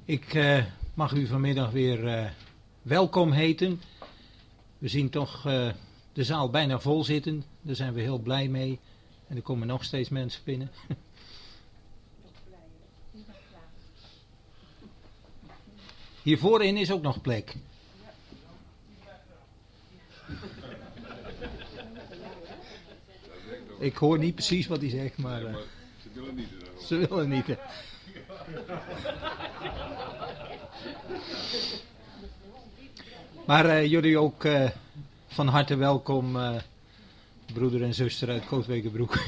Ik mag u vanmiddag weer welkom heten. We zien toch de zaal bijna vol zitten. Daar zijn we heel blij mee. En er komen nog steeds mensen binnen. Hier voorin is ook nog plek. Ik hoor niet precies wat hij zegt, maar ze willen niet. Ze willen niet. Maar jullie ook van harte welkom, broeder en zuster uit Kootwekenbroek.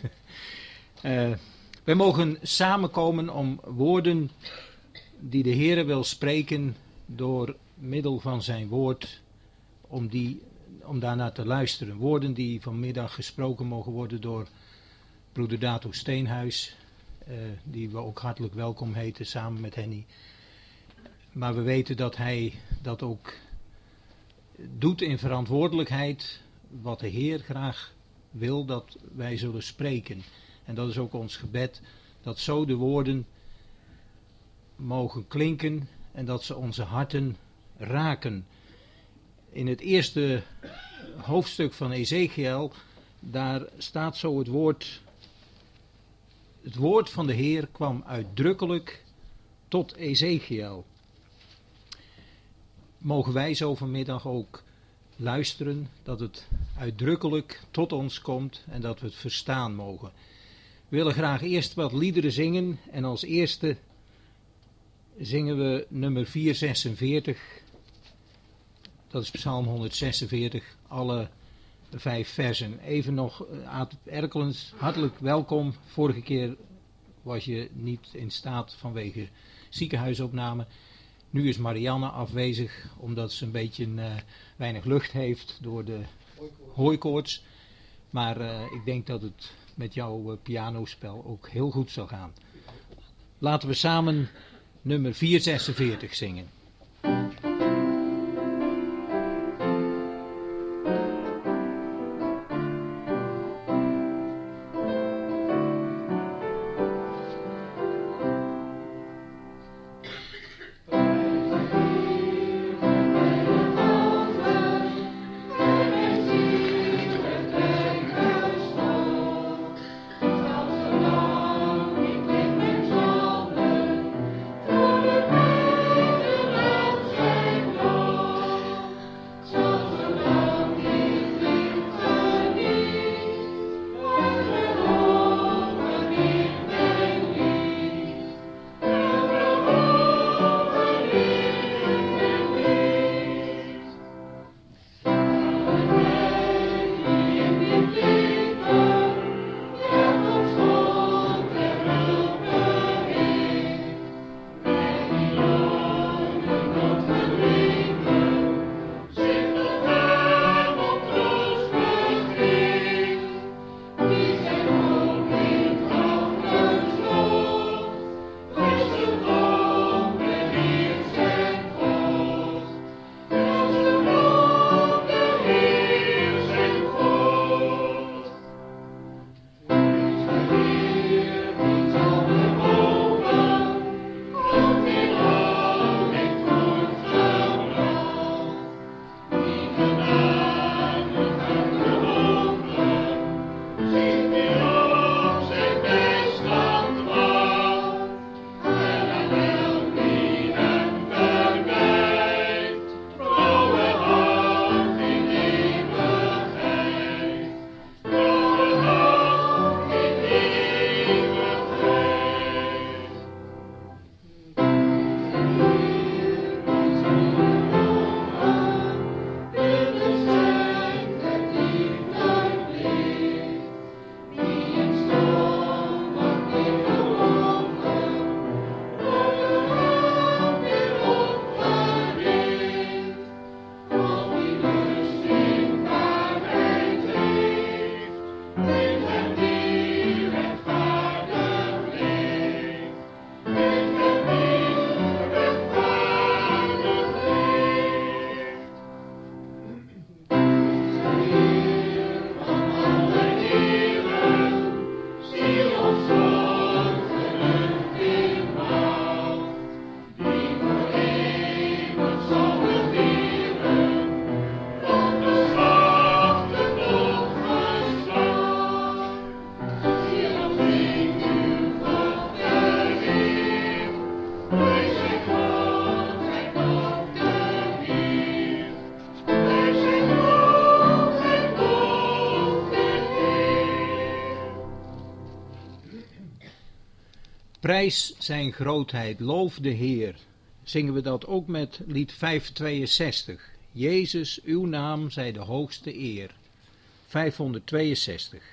Wij mogen samenkomen om woorden die de Heere wil spreken door middel van zijn woord, om daarnaar te luisteren. Woorden die vanmiddag gesproken mogen worden door broeder Dato Steenhuis, die we ook hartelijk welkom heten samen met Henny. Maar we weten dat hij dat ook doet in verantwoordelijkheid, wat de Heer graag wil dat wij zullen spreken. En dat is ook ons gebed, dat zo de woorden mogen klinken en dat ze onze harten raken. In het eerste hoofdstuk van Ezekiel, daar staat zo het woord van de Heer kwam uitdrukkelijk tot Ezekiel. Mogen wij zo vanmiddag ook luisteren, dat het uitdrukkelijk tot ons komt en dat we het verstaan mogen. We willen graag eerst wat liederen zingen en als eerste zingen we nummer 446. Dat is Psalm 146, alle 5 versen. Even nog, Aad Erkelens, hartelijk welkom. Vorige keer was je niet in staat vanwege ziekenhuisopname. Nu is Marianne afwezig, omdat ze een beetje weinig lucht heeft door de hooikoorts. Maar ik denk dat het met jouw pianospel ook heel goed zal gaan. Laten we samen nummer 446 zingen. Voor de Prijs zijn grootheid, loof de Heer. Zingen we dat ook met lied 562. Jezus, uw naam zij de hoogste eer. 562.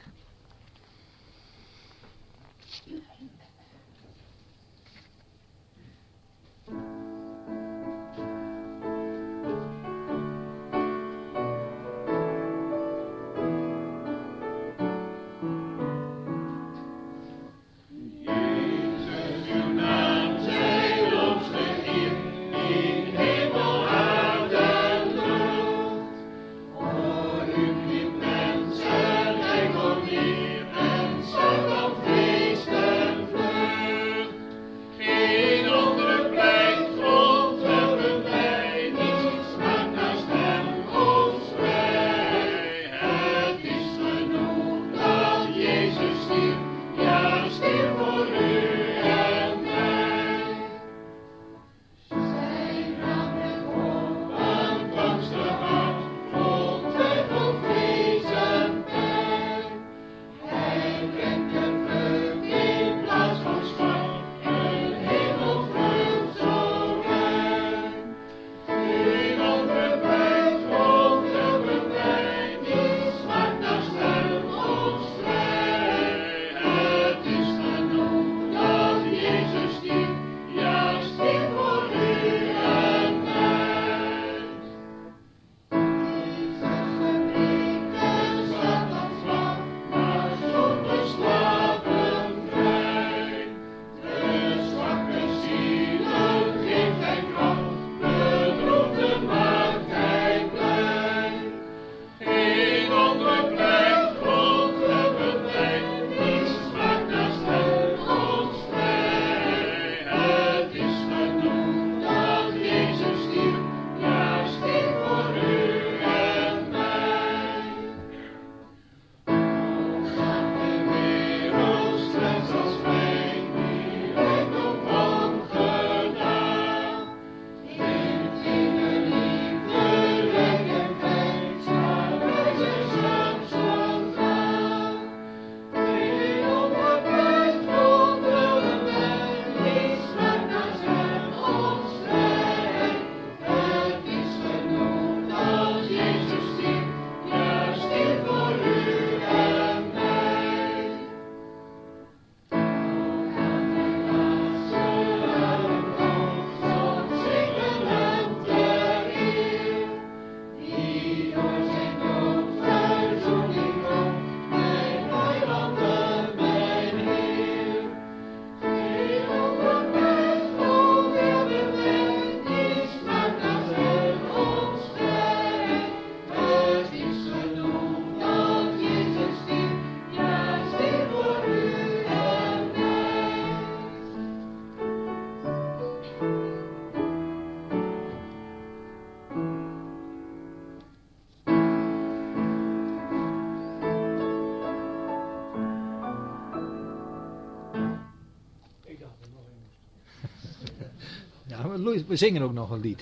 We zingen ook nog een lied.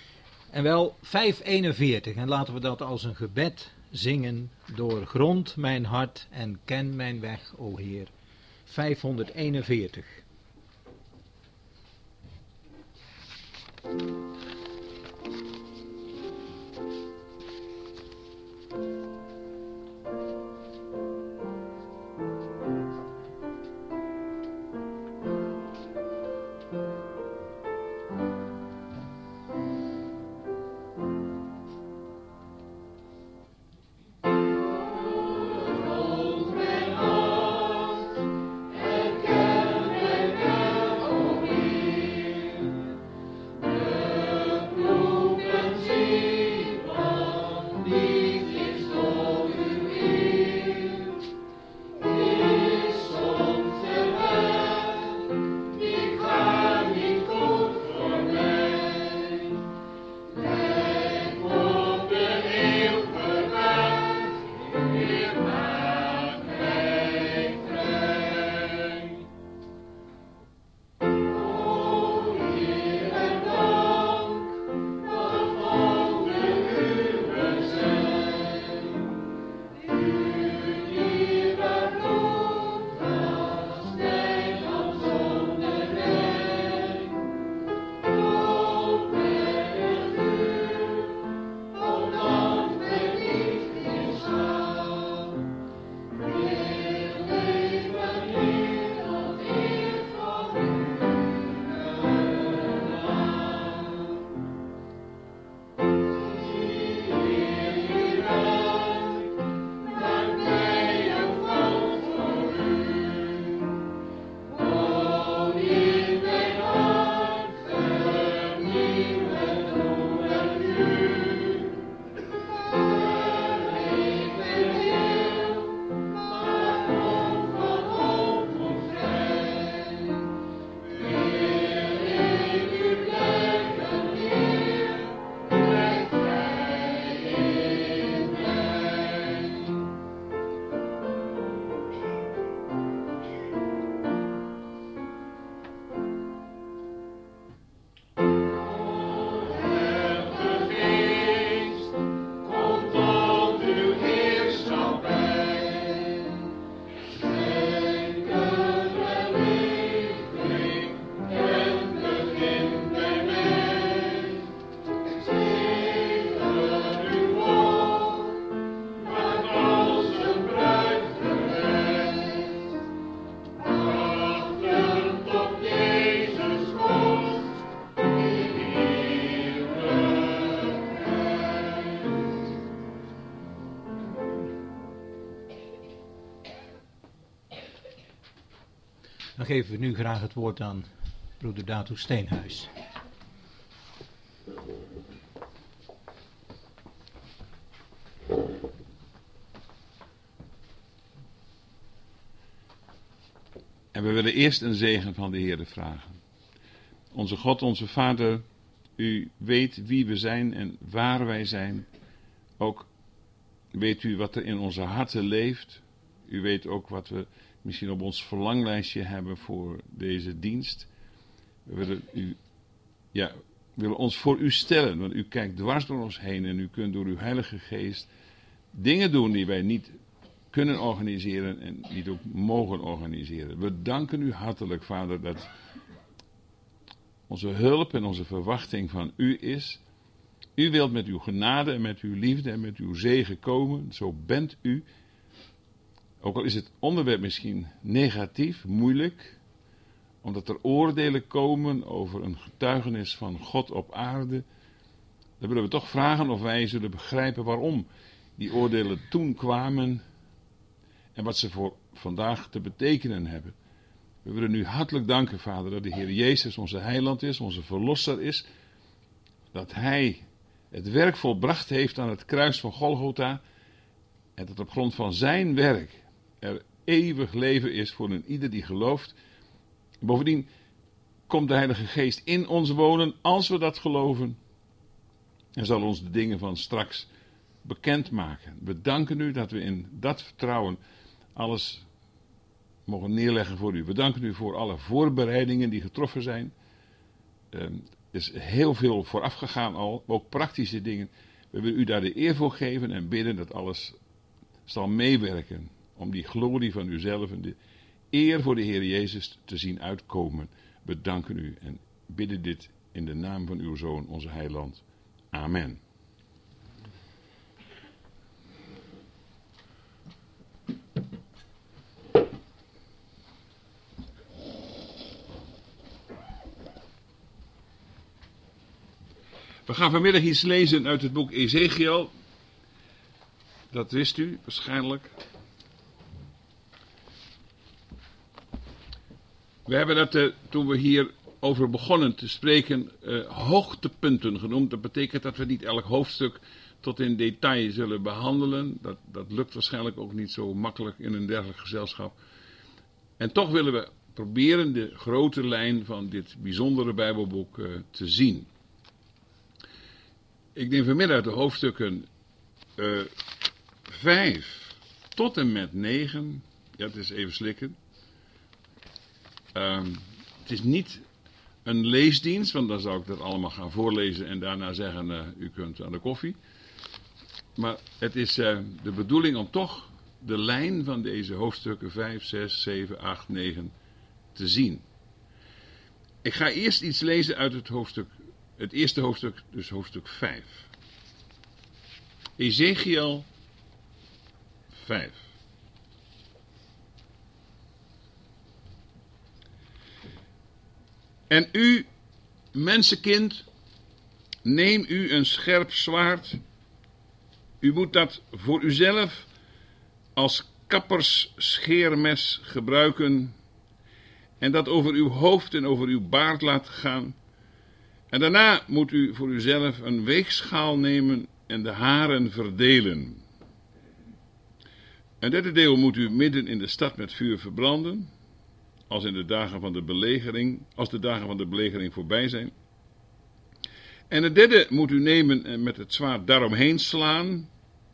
En wel 541. En laten we dat als een gebed zingen. Doorgrond mijn hart en ken mijn weg, o Heer. 541. Yeah. Dan geven we nu graag het woord aan broeder Dato Steenhuis. En we willen eerst een zegen van de Heere vragen. Onze God, onze Vader, u weet wie we zijn en waar wij zijn. Ook weet u wat er in onze harten leeft. U weet ook wat we misschien op ons verlanglijstje hebben voor deze dienst. We willen ons voor u stellen, want u kijkt dwars door ons heen en u kunt door uw Heilige Geest dingen doen die wij niet kunnen organiseren en niet ook mogen organiseren. We danken u hartelijk, Vader, dat onze hulp en onze verwachting van u is. U wilt met uw genade en met uw liefde en met uw zegen komen. Zo bent u. Ook al is het onderwerp misschien negatief, moeilijk, omdat er oordelen komen over een getuigenis van God op aarde, dan willen we toch vragen of wij zullen begrijpen waarom die oordelen toen kwamen en wat ze voor vandaag te betekenen hebben. We willen u hartelijk danken, Vader, dat de Heer Jezus onze heiland is, onze verlosser is, dat Hij het werk volbracht heeft aan het kruis van Golgotha en dat op grond van zijn werk er eeuwig leven is voor een ieder die gelooft. Bovendien komt de Heilige Geest in ons wonen als we dat geloven en zal ons de dingen van straks bekendmaken. We danken u dat we in dat vertrouwen alles mogen neerleggen voor u. We danken u voor alle voorbereidingen die getroffen zijn. Er is heel veel vooraf gegaan al, ook praktische dingen. We willen u daar de eer voor geven en bidden dat alles zal meewerken om die glorie van uzelf en de eer voor de Heer Jezus te zien uitkomen. We danken u en bidden dit in de naam van uw Zoon, onze Heiland. Amen. We gaan vanmiddag iets lezen uit het boek Ezechiel. Dat wist u waarschijnlijk. We hebben dat toen we hier over begonnen te spreken hoogtepunten genoemd. Dat betekent dat we niet elk hoofdstuk tot in detail zullen behandelen. Dat lukt waarschijnlijk ook niet zo makkelijk in een dergelijk gezelschap. En toch willen we proberen de grote lijn van dit bijzondere Bijbelboek te zien. Ik neem vanmiddag de hoofdstukken 5 tot en met 9. Ja, het is even slikken. Het is niet een leesdienst, want dan zou ik dat allemaal gaan voorlezen en daarna zeggen, u kunt aan de koffie. Maar het is de bedoeling om toch de lijn van deze hoofdstukken 5, 6, 7, 8, 9 te zien. Ik ga eerst iets lezen uit het eerste hoofdstuk, dus hoofdstuk 5. Ezechiel 5. En u, mensenkind, neem u een scherp zwaard. U moet dat voor uzelf als kappersscheermes gebruiken en dat over uw hoofd en over uw baard laten gaan. En daarna moet u voor uzelf een weegschaal nemen en de haren verdelen. Een derde deel moet u midden in de stad met vuur verbranden, als de dagen van de belegering voorbij zijn. En het derde moet u nemen en met het zwaard daaromheen slaan.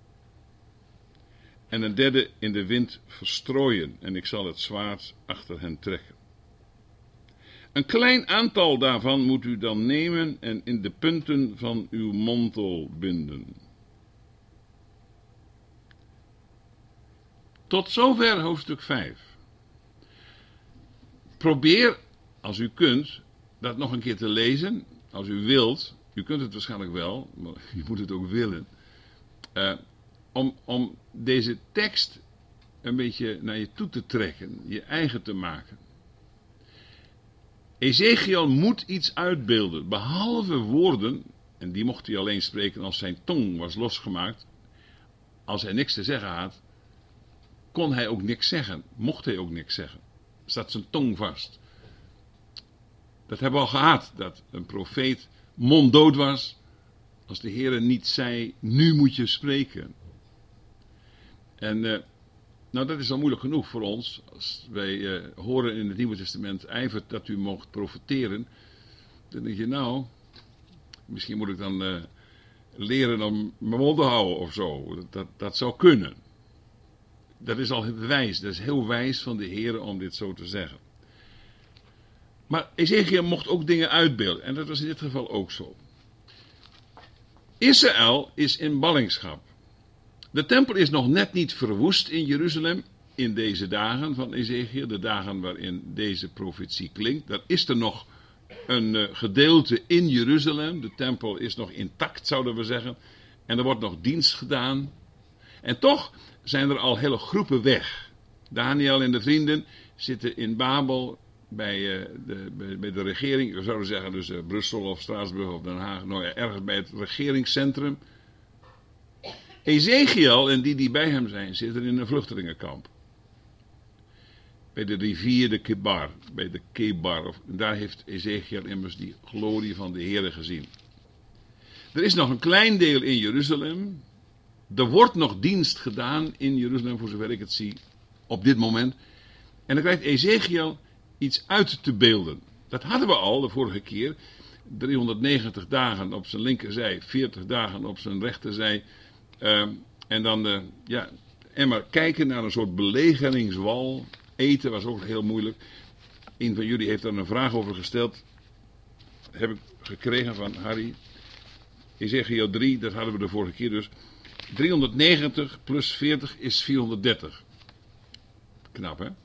En een derde in de wind verstrooien. En ik zal het zwaard achter hen trekken. Een klein aantal daarvan moet u dan nemen en in de punten van uw mantel binden. Tot zover hoofdstuk 5. Probeer, als u kunt, dat nog een keer te lezen. Als u wilt, u kunt het waarschijnlijk wel, maar u moet het ook willen. Om deze tekst een beetje naar je toe te trekken, je eigen te maken. Ezechiel moet iets uitbeelden, behalve woorden, en die mocht hij alleen spreken als zijn tong was losgemaakt. Als hij niks te zeggen had, kon hij ook niks zeggen, mocht hij ook niks zeggen. zat zijn tong vast. Dat hebben we al gehad, dat een profeet monddood was als de Heere niet zei, nu moet je spreken. En nou, dat is al moeilijk genoeg voor ons. Als wij horen in het Nieuwe Testament, ijvert dat u mocht profeteren. Dan denk je, nou, misschien moet ik dan leren om mijn mond te houden of zo. Dat zou kunnen. Dat is al wijs. Dat is heel wijs van de Heere om dit zo te zeggen. Maar Ezechiel mocht ook dingen uitbeelden. En dat was in dit geval ook zo. Israël is in ballingschap. De tempel is nog net niet verwoest in Jeruzalem in deze dagen van Ezechiel, de dagen waarin deze profetie klinkt. Er is er nog een gedeelte in Jeruzalem, de tempel is nog intact, zouden we zeggen, en er wordt nog dienst gedaan. En toch zijn er al hele groepen weg. Daniel en de vrienden zitten in Babel bij de regering, we zouden zeggen dus Brussel of Straatsburg of Den Haag, nou ja, ergens bij het regeringscentrum. Ezechiel en die bij hem zijn, zitten in een vluchtelingenkamp. Bij de rivier de Kebar, bij de Kebar. Daar heeft Ezechiel immers die glorie van de Heere gezien. Er is nog een klein deel in Jeruzalem. Er wordt nog dienst gedaan in Jeruzalem, voor zover ik het zie, op dit moment. En dan krijgt Ezechiel iets uit te beelden. Dat hadden we al de vorige keer. 390 dagen op zijn linkerzij, 40 dagen op zijn rechterzij. En dan en maar kijken naar een soort belegeringswal. Eten was ook heel moeilijk. Een van jullie heeft daar een vraag over gesteld. Heb ik gekregen van Harry. Ezechiel 3, dat hadden we de vorige keer dus. 390 plus 40 is 430. Knap, hè?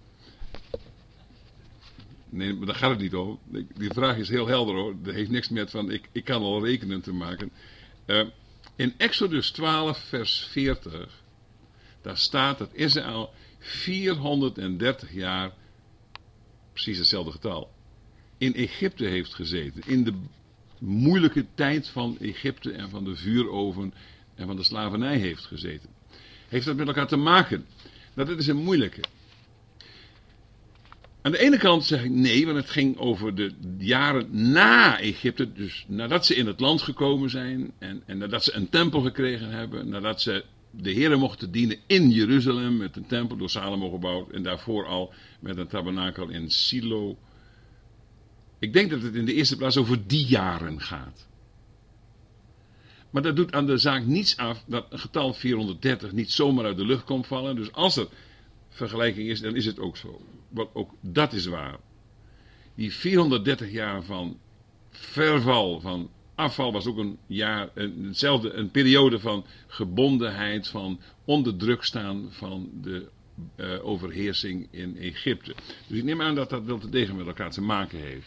Nee, maar daar gaat het niet over. Die vraag is heel helder, hoor. Dat heeft niks met van ik kan al rekenen te maken. In Exodus 12 vers 40, daar staat dat Israël 430 jaar, precies hetzelfde getal, in Egypte heeft gezeten. In de moeilijke tijd van Egypte en van de vuuroven en van de slavernij heeft gezeten. Heeft dat met elkaar te maken? Nou, dat is een moeilijke. Aan de ene kant zeg ik nee, want het ging over de jaren na Egypte. Dus nadat ze in het land gekomen zijn en nadat ze een tempel gekregen hebben. Nadat ze de Heere mochten dienen in Jeruzalem met een tempel door Salomo gebouwd. En daarvoor al met een tabernakel in Silo. Ik denk dat het in de eerste plaats over die jaren gaat. Maar dat doet aan de zaak niets af dat een getal 430 niet zomaar uit de lucht komt vallen. Dus als er vergelijking is, dan is het ook zo. Want ook dat is waar. Die 430 jaar van verval, van afval, was ook een periode van gebondenheid, van onder druk staan van de overheersing in Egypte. Dus ik neem aan dat dat wel te degen met elkaar te maken heeft.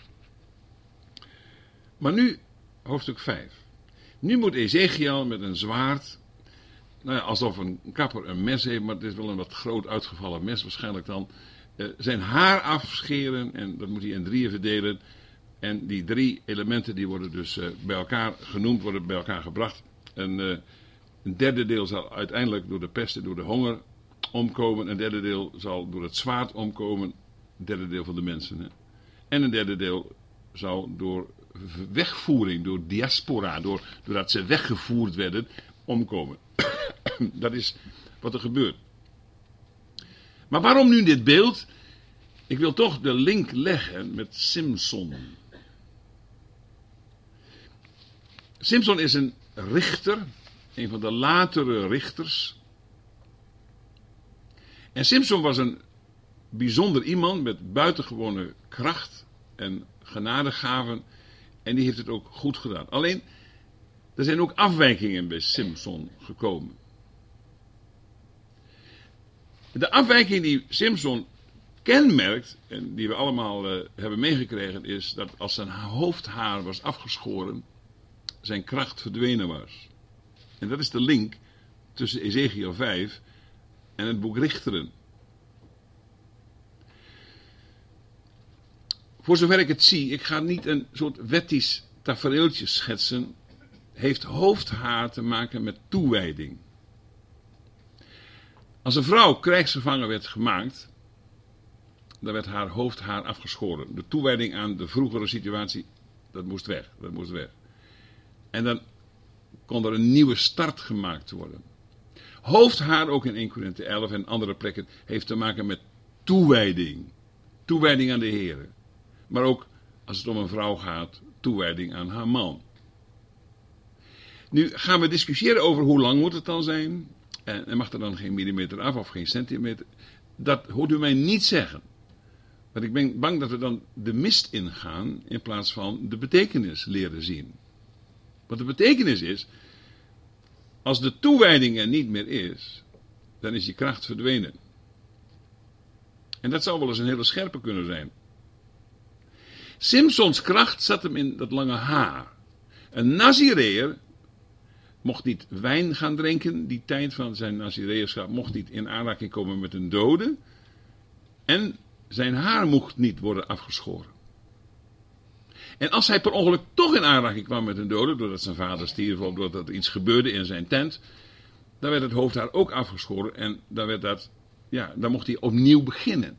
Maar nu, hoofdstuk 5. Nu moet Ezechiel met een zwaard, nou ja, alsof een kapper een mes heeft, maar het is wel een wat groot uitgevallen mes waarschijnlijk dan, zijn haar afscheren en dat moet hij in 3 verdelen. En die 3 elementen die worden dus bij elkaar genoemd, worden bij elkaar gebracht. Een derde deel zal uiteindelijk door de pest en door de honger omkomen. Een derde deel zal door het zwaard omkomen. Een derde deel van de mensen. Hè. En een derde deel zal door wegvoering, door diaspora, doordat ze weggevoerd werden, omkomen. Dat is wat er gebeurt. Maar waarom nu dit beeld? Ik wil toch de link leggen met Simson. Simson is een richter, een van de latere richters. En Simson was een bijzonder iemand met buitengewone kracht en genadegaven. En die heeft het ook goed gedaan. Alleen, er zijn ook afwijkingen bij Simson gekomen. De afwijking die Simson kenmerkt, en die we allemaal hebben meegekregen, is dat als zijn hoofdhaar was afgeschoren, zijn kracht verdwenen was. En dat is de link tussen Ezechiel 5 en het boek Richteren. Voor zover ik het zie, ik ga niet een soort wettisch tafereeltje schetsen, heeft hoofdhaar te maken met toewijding. Als een vrouw krijgsgevangen werd gemaakt, dan werd haar hoofdhaar afgeschoren. De toewijding aan de vroegere situatie, dat moest weg. Dat moest weg. En dan kon er een nieuwe start gemaakt worden. Hoofdhaar, ook in 1 Korinthe 11 en andere plekken, heeft te maken met toewijding. Toewijding aan de Heer. Maar ook, als het om een vrouw gaat, toewijding aan haar man. Nu gaan we discussiëren over hoe lang moet het dan zijn. En mag er dan geen millimeter af of geen centimeter. Dat hoort u mij niet zeggen. Want ik ben bang dat we dan de mist ingaan in plaats van de betekenis leren zien. Want de betekenis is, als de toewijding er niet meer is, dan is je kracht verdwenen. En dat zou wel eens een hele scherpe kunnen zijn. Simsons kracht zat hem in dat lange haar. Een Nazireër mocht niet wijn gaan drinken, die tijd van zijn Nazireërschap, mocht niet in aanraking komen met een dode. En zijn haar mocht niet worden afgeschoren. En als hij per ongeluk toch in aanraking kwam met een dode, doordat zijn vader stierf of doordat er iets gebeurde in zijn tent, dan werd het hoofdhaar ook afgeschoren en dan mocht hij opnieuw beginnen.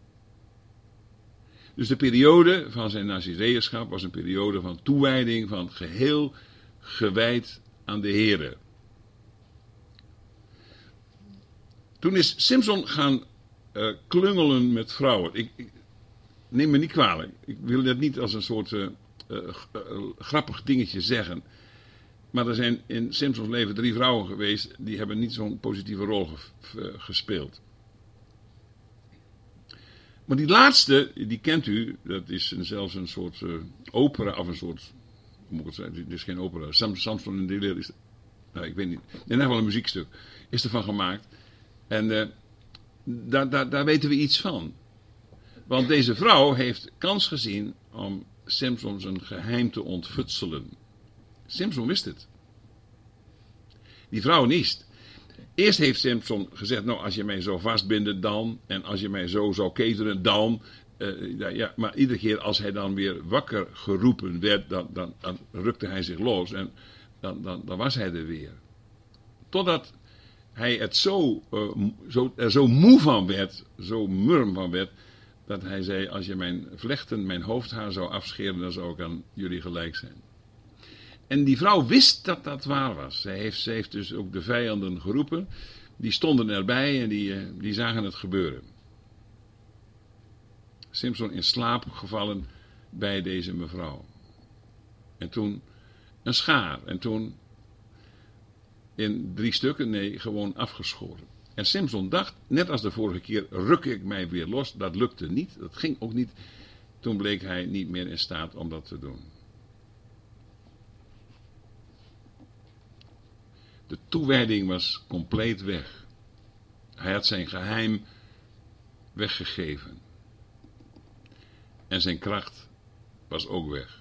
Dus de periode van zijn Nazireërschap was een periode van toewijding, van geheel gewijd aan de Here. Toen is Simson gaan klungelen met vrouwen. Neem me niet kwalijk. Ik wil dat niet als een soort grappig dingetje zeggen. Maar er zijn in Simsons leven 3 vrouwen geweest die hebben niet zo'n positieve rol gespeeld. Maar die laatste, die kent u, dat is zelfs een soort opera of een soort, hoe moet ik het zeggen, het is geen opera. Samson en Delilah is, ik weet niet, in ieder geval een muziekstuk is ervan gemaakt. En daar weten we iets van. Want deze vrouw heeft kans gezien om Simson zijn geheim te ontfutselen. Simson wist het. Die vrouw niet. Eerst heeft Simson gezegd, nou als je mij zou vastbinden dan, en als je mij zo zou ketenen dan. Maar iedere keer als hij dan weer wakker geroepen werd, dan rukte hij zich los en dan was hij er weer. Totdat hij het er zo moe van werd, zo murm van werd, dat hij zei, als je mijn vlechten, mijn hoofdhaar zou afscheren, dan zou ik aan jullie gelijk zijn. En die vrouw wist dat dat waar was. Zij heeft dus ook de vijanden geroepen. Die stonden erbij en die zagen het gebeuren. Simson in slaap gevallen bij deze mevrouw. En toen een schaar. En toen in 3 stukken, nee, gewoon afgeschoren. En Simson dacht, net als de vorige keer, ruk ik mij weer los. Dat lukte niet, dat ging ook niet. Toen bleek hij niet meer in staat om dat te doen. De toewijding was compleet weg. Hij had zijn geheim weggegeven. En zijn kracht was ook weg.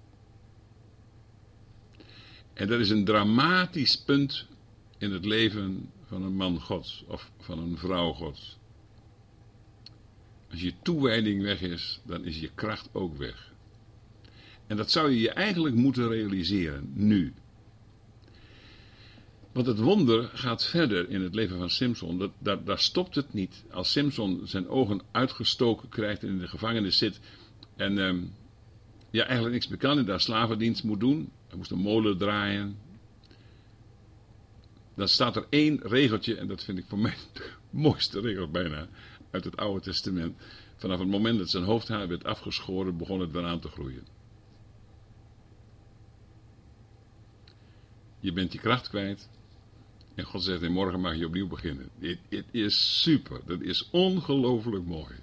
En dat is een dramatisch punt in het leven van een man Gods of van een vrouw Gods. Als je toewijding weg is, dan is je kracht ook weg. En dat zou je eigenlijk moeten realiseren, nu. Want het wonder gaat verder in het leven van Simson. Daar stopt het niet. Als Simson zijn ogen uitgestoken krijgt en in de gevangenis zit en eigenlijk niks meer kan en daar slavendienst moet doen. Hij moest een molen draaien. Dan staat er 1 regeltje, en dat vind ik voor mij de mooiste regel bijna, uit het Oude Testament. Vanaf het moment dat zijn hoofdhaar werd afgeschoren, begon het weer aan te groeien. Je bent je kracht kwijt. En God zegt, morgen mag je opnieuw beginnen. Het is super. Dat is ongelooflijk mooi.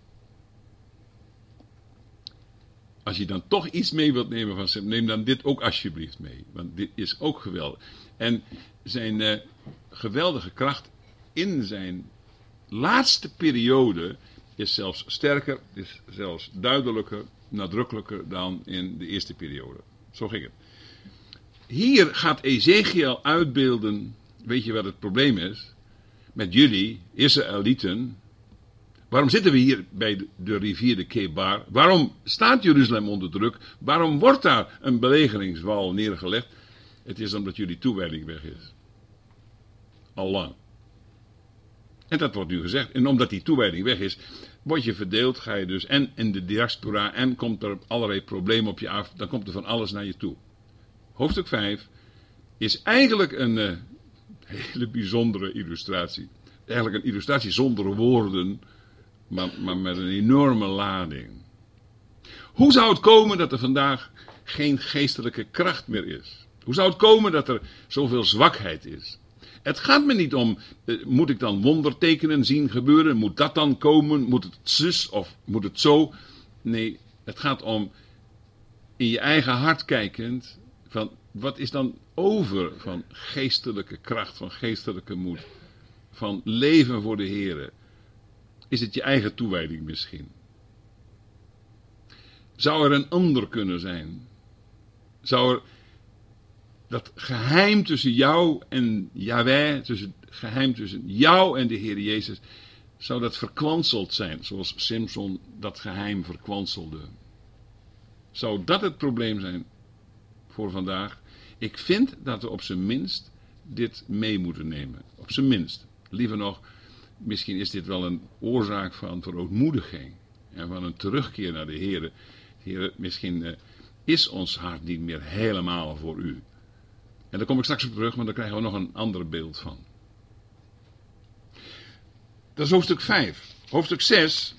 Als je dan toch iets mee wilt nemen van Simson, neem dan dit ook alsjeblieft mee. Want dit is ook geweldig. En zijn geweldige kracht in zijn laatste periode is zelfs sterker, is zelfs duidelijker, nadrukkelijker dan in de eerste periode. Zo ging het. Hier gaat Ezekiel uitbeelden, weet je wat het probleem is? Met jullie, Israëlieten. Waarom zitten we hier bij de rivier de Kebar? Waarom staat Jeruzalem onder druk? Waarom wordt daar een belegeringswal neergelegd? Het is omdat jullie toewijding weg is. Al lang. En dat wordt nu gezegd. En omdat die toewijding weg is, word je verdeeld, ga je dus en in de diaspora en komt er allerlei problemen op je af. Dan komt er van alles naar je toe. Hoofdstuk 5 is eigenlijk een hele bijzondere illustratie. Eigenlijk een illustratie zonder woorden, maar met een enorme lading. Hoe zou het komen dat er vandaag geen geestelijke kracht meer is? Hoe zou het komen dat er zoveel zwakheid is? Het gaat me niet om, moet ik dan wondertekenen zien gebeuren? Moet dat dan komen? Moet het zus of moet het zo? Nee, het gaat om in je eigen hart kijkend, van wat is dan over van geestelijke kracht, van geestelijke moed, van leven voor de Here? Is het je eigen toewijding misschien? Zou er een ander kunnen zijn? Zou er dat geheim tussen jou en Yahweh, geheim tussen jou en de Heer Jezus, zou dat verkwanseld zijn, zoals Simson dat geheim verkwanselde? Zou dat het probleem zijn voor vandaag? Ik vind dat we op zijn minst dit mee moeten nemen. Op zijn minst. Liever nog, misschien is dit wel een oorzaak van verootmoediging en van een terugkeer naar de Heer. Heer, misschien is ons hart niet meer helemaal voor u. En daar kom ik straks op terug, maar daar krijgen we nog een ander beeld van. Dat is hoofdstuk 5. Hoofdstuk 6.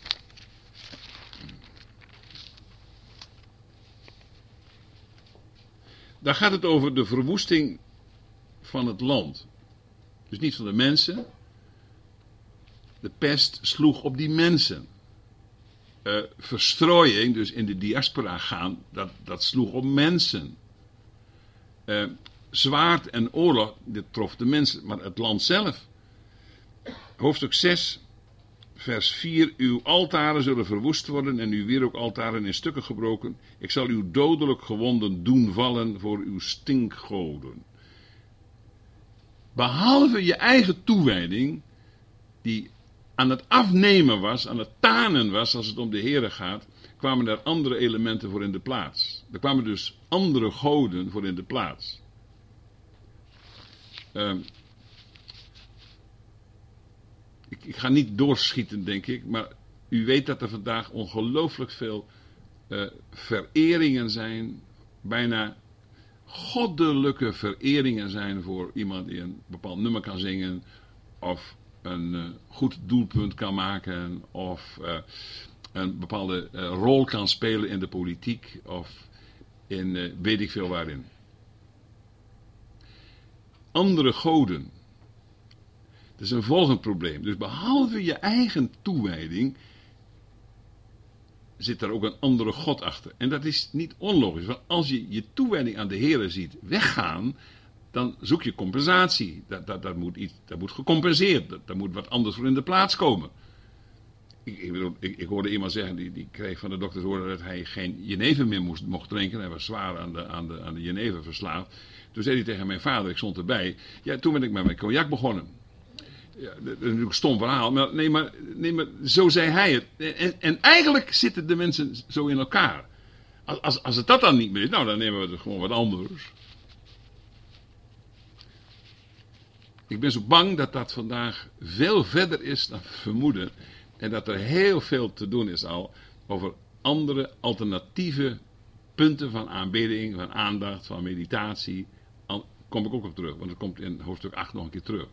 Daar gaat het over de verwoesting van het land. Dus niet van de mensen. De pest sloeg op die mensen. Verstrooiing, dus in de diaspora gaan, dat sloeg op mensen. Zwaard en oorlog, dit trof de mensen, maar het land zelf. Hoofdstuk 6, vers 4. Uw altaren zullen verwoest worden en uw wierookaltaren in stukken gebroken. Ik zal uw dodelijk gewonden doen vallen voor uw stinkgoden. Behalve je eigen toewijding, die aan het afnemen was, aan het tanen was als het om de Here gaat, kwamen er andere elementen voor in de plaats. Er kwamen dus andere goden voor in de plaats. Ik ga niet doorschieten, denk ik, maar u weet dat er vandaag ongelooflijk veel vereringen zijn, bijna goddelijke vereringen zijn voor iemand die een bepaald nummer kan zingen, of een goed doelpunt kan maken, of een bepaalde rol kan spelen in de politiek, of in weet ik veel waarin. Andere goden. Dat is een volgend probleem. Dus behalve je eigen toewijding zit er ook een andere God achter. En dat is niet onlogisch. Want als je je toewijding aan de Here ziet weggaan, dan zoek je compensatie. Dat moet gecompenseerd. Daar moet wat anders voor in de plaats komen. Ik hoorde iemand zeggen, die kreeg van de dokter te horen dat hij geen jenever meer mocht drinken. Hij was zwaar aan de jenever verslaafd. Toen zei hij tegen mijn vader, ik stond erbij. Ja, toen ben ik met mijn cognac begonnen. Ja, dat is natuurlijk een stom verhaal, maar nee, maar zo zei hij het. En eigenlijk zitten de mensen zo in elkaar. Als het dat dan niet meer is, nou dan nemen we er gewoon wat anders. Ik ben zo bang dat dat vandaag veel verder is dan we vermoeden. En dat er heel veel te doen is al over andere alternatieve punten van aanbidding, van aandacht, van meditatie. Daar kom ik ook op terug, want dat komt in hoofdstuk 8 nog een keer terug.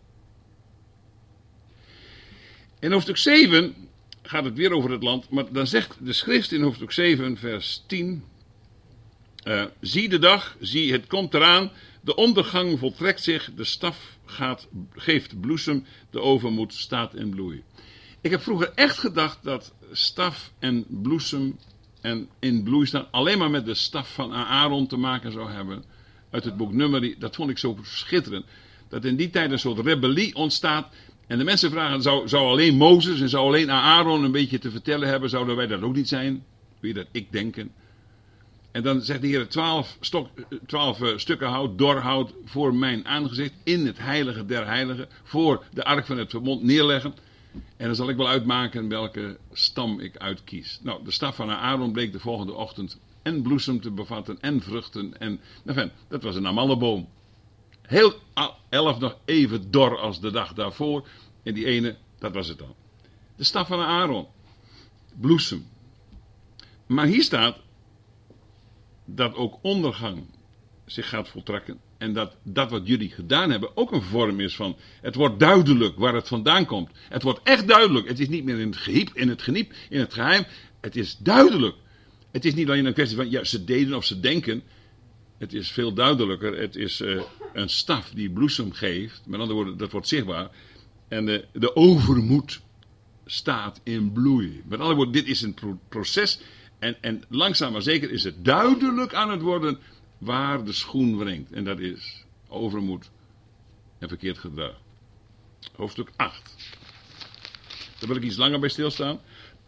In hoofdstuk 7 gaat het weer over het land, maar dan zegt de schrift in hoofdstuk 7 vers 10. Zie de dag, zie het komt eraan, de ondergang voltrekt zich, de staf geeft bloesem, de overmoed staat in bloei. Ik heb vroeger echt gedacht dat staf en bloesem en in bloei staan alleen maar met de staf van Aaron te maken zou hebben. Uit het boek Numeri, dat vond ik zo schitterend. Dat in die tijd een soort rebellie ontstaat. En de mensen vragen, zou alleen Mozes en zou alleen Aaron een beetje te vertellen hebben? Zouden wij dat ook niet zijn? Wil je dat ik denken? En dan zegt de Heer 12 stukken hout, dor hout voor mijn aangezicht. In het heilige der heiligen. Voor de ark van het verbond neerleggen. En dan zal ik wel uitmaken welke stam ik uitkies. Nou, de staf van Aaron bleek de volgende ochtend en bloesem te bevatten en vruchten. En enfin, dat was een amandelboom. Heel 11 nog even dor als de dag daarvoor. En die ene Dat was het dan. De staf van Aaron. Bloesem. Maar hier staat dat ook ondergang zich gaat voltrekken. En dat wat jullie gedaan hebben ook een vorm is van... Het wordt duidelijk waar het vandaan komt. Het wordt echt duidelijk. Het is niet meer in het gehiep, in het geniep, in het geheim. Het is duidelijk. Het is niet alleen een kwestie van... Ja, ze deden of ze denken. Het is veel duidelijker. Het is een staf die bloesem geeft. Met andere woorden, dat wordt zichtbaar. En de overmoed staat in bloei. Met andere woorden, dit is een proces. En langzaam maar zeker is het duidelijk aan het worden waar de schoen wringt. En dat is overmoed en verkeerd gedrag. Hoofdstuk 8. Daar wil ik iets langer bij stilstaan.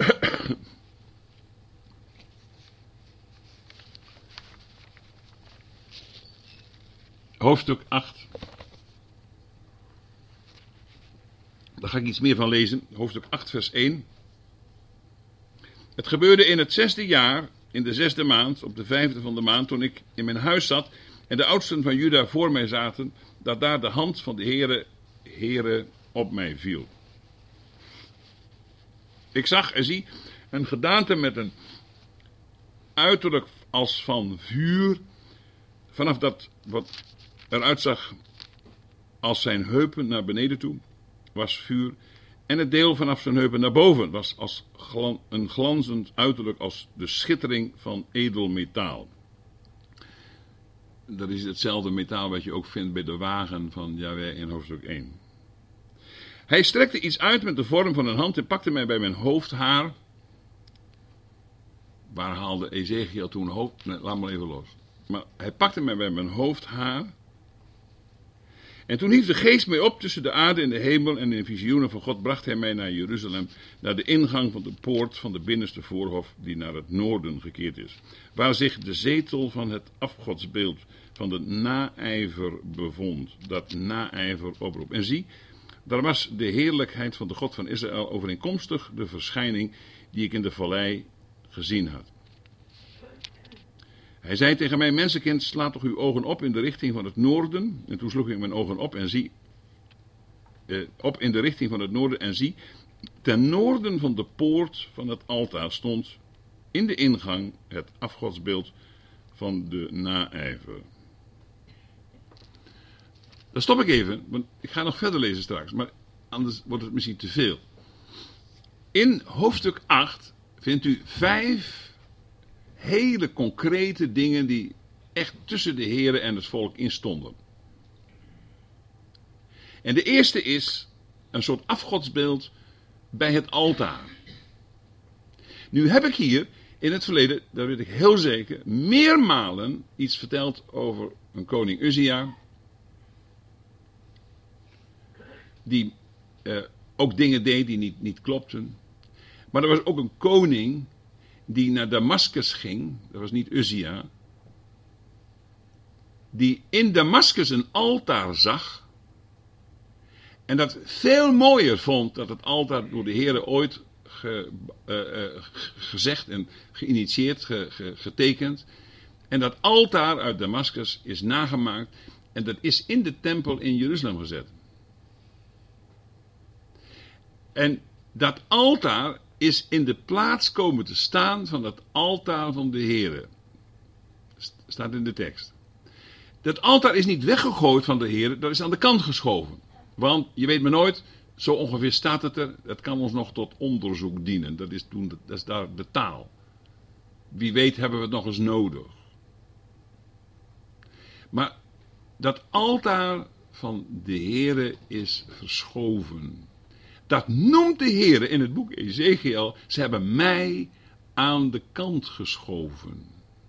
Hoofdstuk 8. Daar ga ik iets meer van lezen. Hoofdstuk 8 vers 1. Het gebeurde in het 6e jaar, in de 6e maand, op de 5e van de maand, toen ik in mijn huis zat en de oudsten van Juda voor mij zaten, dat daar de hand van de Heere op mij viel. Ik zag en zie een gedaante met een uiterlijk als van vuur, vanaf dat wat eruit zag als zijn heupen naar beneden toe, was vuur. En het deel vanaf zijn heupen naar boven was als een glanzend uiterlijk als de schittering van edel metaal. Dat is hetzelfde metaal wat je ook vindt bij de wagen van Jahweh in hoofdstuk 1. Hij strekte iets uit met de vorm van een hand en pakte mij bij mijn hoofdhaar. Waar haalde Ezekiel toen hoofd? Nee, laat maar even los. Maar hij pakte mij bij mijn hoofdhaar. En toen hief de geest mij op tussen de aarde en de hemel en in visioenen van God bracht hij mij naar Jeruzalem, naar de ingang van de poort van de binnenste voorhof die naar het noorden gekeerd is, waar zich de zetel van het afgodsbeeld van de naijver bevond, dat naijver oproep. En zie, daar was de heerlijkheid van de God van Israël overeenkomstig de verschijning die ik in de vallei gezien had. Hij zei tegen mij, mensenkind, sla toch uw ogen op in de richting van het noorden. En toen sloeg ik mijn ogen op en zie, op in de richting van het noorden en zie, ten noorden van de poort van het altaar stond in de ingang het afgodsbeeld van de naijver. Daar stop ik even, want ik ga nog verder lezen straks, maar anders wordt het misschien te veel. In hoofdstuk 8 vindt u 5 hele concrete dingen die echt tussen de Here en het volk in stonden. En de eerste is een soort afgodsbeeld bij het altaar. Nu heb ik hier in het verleden, dat weet ik heel zeker, meermalen iets verteld over een koning Uzia, die ook dingen deed die niet klopten. Maar er was ook een koning die naar Damascus ging, dat was niet Uzia, die in Damascus een altaar zag en dat veel mooier vond dat het altaar door de Heere ooit gezegd en geïnitieerd, getekend. En dat altaar uit Damascus is nagemaakt en dat is in de tempel in Jeruzalem gezet. En dat altaar is in de plaats komen te staan van het altaar van de Heere. Staat in de tekst. Dat altaar is niet weggegooid van de Heere, dat is aan de kant geschoven. Want, je weet maar nooit, zo ongeveer staat het er, dat kan ons nog tot onderzoek dienen. Dat is daar de taal. Wie weet hebben we het nog eens nodig. Maar dat altaar van de Heere is verschoven. Dat noemt de Heere in het boek Ezekiel, ze hebben mij aan de kant geschoven.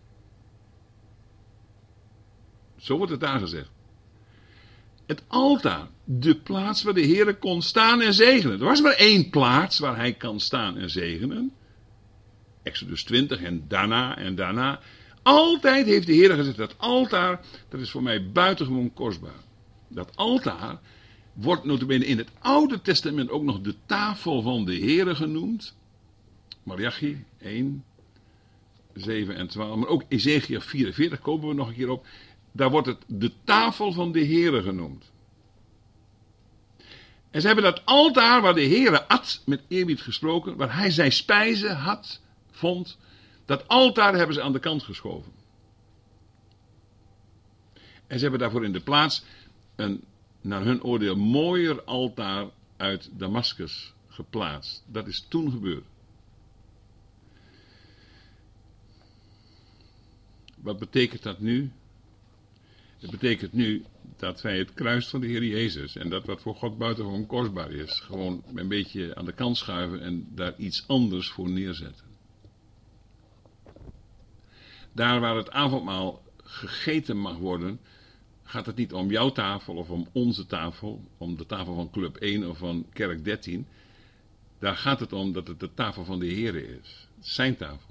Zo wordt het daar gezegd. Het altaar, de plaats waar de Heere kon staan en zegenen. Er was maar één plaats waar hij kan staan en zegenen. Exodus 20 en daarna. Altijd heeft de Heere gezegd, dat altaar, dat is voor mij buitengewoon kostbaar. Dat altaar wordt notabene in het Oude Testament ook nog de tafel van de Heere genoemd. Malachi 1, 7 en 12. Maar ook Ezekiel 44 komen we nog een keer op. Daar wordt het de tafel van de Heere genoemd. En ze hebben dat altaar waar de Heere at, met eerbied gesproken, waar hij zijn spijzen vond, dat altaar hebben ze aan de kant geschoven. En ze hebben daarvoor in de plaats een, naar hun oordeel, mooier altaar uit Damascus geplaatst. Dat is toen gebeurd. Wat betekent dat nu? Het betekent nu dat wij het kruis van de Heer Jezus en dat wat voor God buitengewoon kostbaar is, gewoon een beetje aan de kant schuiven en daar iets anders voor neerzetten. Daar waar het avondmaal gegeten mag worden, gaat het niet om jouw tafel of om onze tafel, om de tafel van Club 1 of van Kerk 13. Daar gaat het om dat het de tafel van de Heer is. Zijn tafel.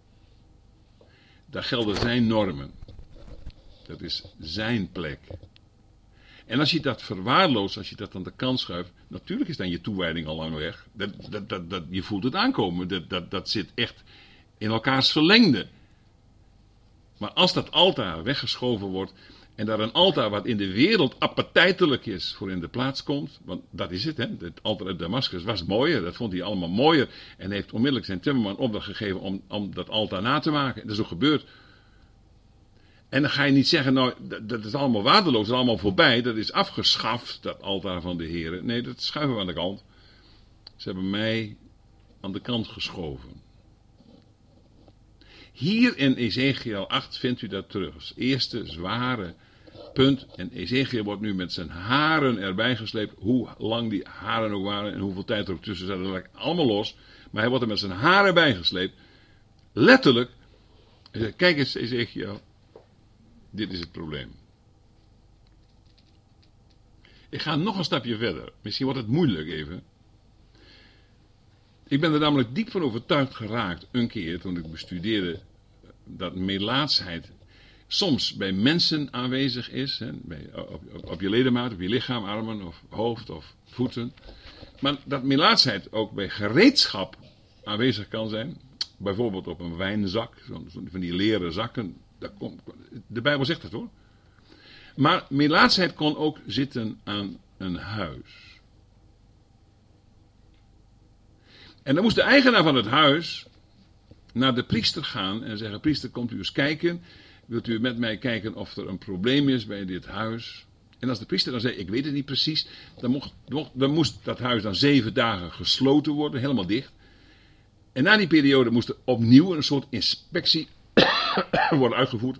Daar gelden zijn normen. Dat is zijn plek. En als je dat verwaarloost, als je dat aan de kant schuift, natuurlijk is dan je toewijding al lang weg. Je voelt het aankomen. Dat zit echt in elkaars verlengde. Maar als dat altaar weggeschoven wordt en daar een altaar wat in de wereld appetijtelijk is voor in de plaats komt, want dat is het, hè? Het altaar uit Damascus was mooier, dat vond hij allemaal mooier en heeft onmiddellijk zijn timmerman opdracht gegeven om dat altaar na te maken. Dat is ook gebeurd. En dan ga je niet zeggen, nou, dat is allemaal waardeloos, dat is allemaal voorbij, dat is afgeschaft, dat altaar van de Heer. Nee, dat schuiven we aan de kant. Ze hebben mij aan de kant geschoven. Hier in Ezekiel 8 vindt u dat terug. Als eerste zware punt. En Ezekiel wordt nu met zijn haren erbij gesleept. Hoe lang die haren ook waren en hoeveel tijd er ook tussen zat, dat lijkt allemaal los. Maar hij wordt er met zijn haren bijgesleept. Letterlijk. Hij zegt, kijk eens Ezekiel. Dit is het probleem. Ik ga nog een stapje verder. Misschien wordt het moeilijk even. Ik ben er namelijk diep van overtuigd geraakt, een keer toen ik bestudeerde, dat melaatsheid soms bij mensen aanwezig is, hè, op je ledemaat, op je lichaam, armen of hoofd of voeten. Maar dat melaatsheid ook bij gereedschap aanwezig kan zijn. Bijvoorbeeld op een wijnzak, van die leren zakken. De Bijbel zegt dat hoor. Maar melaatsheid kon ook zitten aan een huis. En dan moest de eigenaar van het huis naar de priester gaan en zeggen, priester, komt u eens kijken. Wilt u met mij kijken of er een probleem is bij dit huis? En als de priester dan zei, ik weet het niet precies, dan moest dat huis dan 7 dagen gesloten worden, helemaal dicht. En na die periode moest er opnieuw een soort inspectie worden uitgevoerd.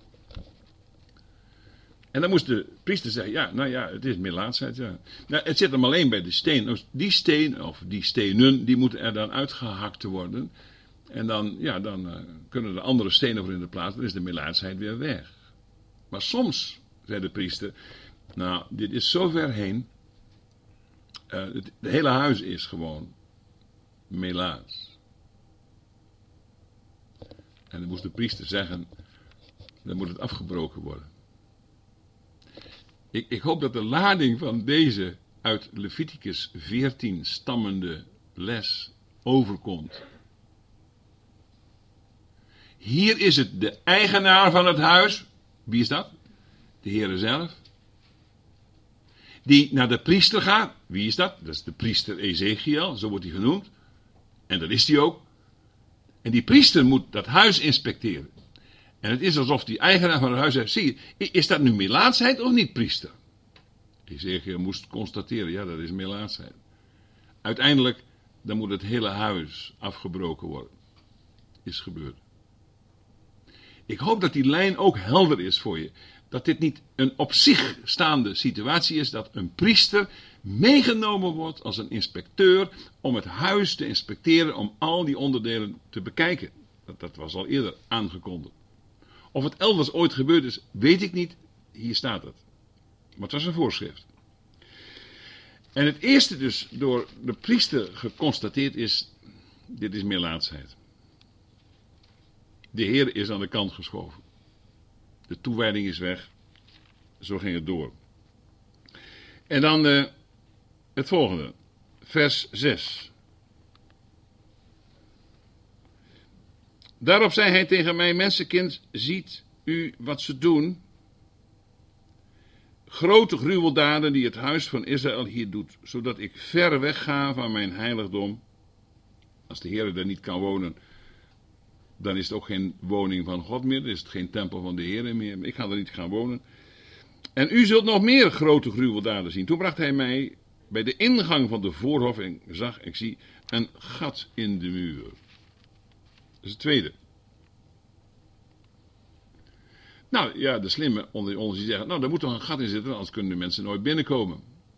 En dan moest de priester zeggen, ja, nou ja, het is melaatsheid, ja. Nou, het zit hem alleen bij de steen. Die steen, of die stenen, die moeten er dan uitgehakt worden. En dan, ja, dan kunnen de andere stenen voor in de plaats, dan is de melaatsheid weer weg. Maar soms, zei de priester, nou, dit is zo ver heen. Het hele huis is gewoon melaats. En dan moest de priester zeggen, dan moet het afgebroken worden. Ik hoop dat de lading van deze uit Leviticus 14 stammende les overkomt. Hier is het de eigenaar van het huis. Wie is dat? De Heere zelf. Die naar de priester gaat. Wie is dat? Dat is de priester Ezekiel, zo wordt hij genoemd. En dat is hij ook. En die priester moet dat huis inspecteren. En het is alsof die eigenaar van het huis zegt, zie je, is dat nu melaatsheid of niet, priester? Ezekiel moest constateren, ja, dat is melaatsheid. Uiteindelijk, dan moet het hele huis afgebroken worden. Is gebeurd. Ik hoop dat die lijn ook helder is voor je. Dat dit niet een op zich staande situatie is, dat een priester meegenomen wordt als een inspecteur om het huis te inspecteren, om al die onderdelen te bekijken. Dat was al eerder aangekondigd. Of het elders ooit gebeurd is, weet ik niet. Hier staat het. Maar het was een voorschrift. En het eerste dus door de priester geconstateerd is, dit is melaatsheid. De Heer is aan de kant geschoven. De toewijding is weg. Zo ging het door. En dan het volgende. Vers 6. Daarop zei hij tegen mij, mensenkind, ziet u wat ze doen? grote gruweldaden die het huis van Israël hier doet, zodat ik ver wegga van mijn heiligdom. Als de Heer er niet kan wonen, dan is het ook geen woning van God meer, dan is het geen tempel van de Heer meer. Ik ga er niet gaan wonen. En u zult nog meer grote gruweldaden zien. Toen bracht hij mij bij de ingang van de voorhof en ik zie een gat in de muur. Dat is het tweede. Nou ja, de slimme onder ons die zeggen, nou daar moet toch een gat in zitten, anders kunnen de mensen nooit binnenkomen.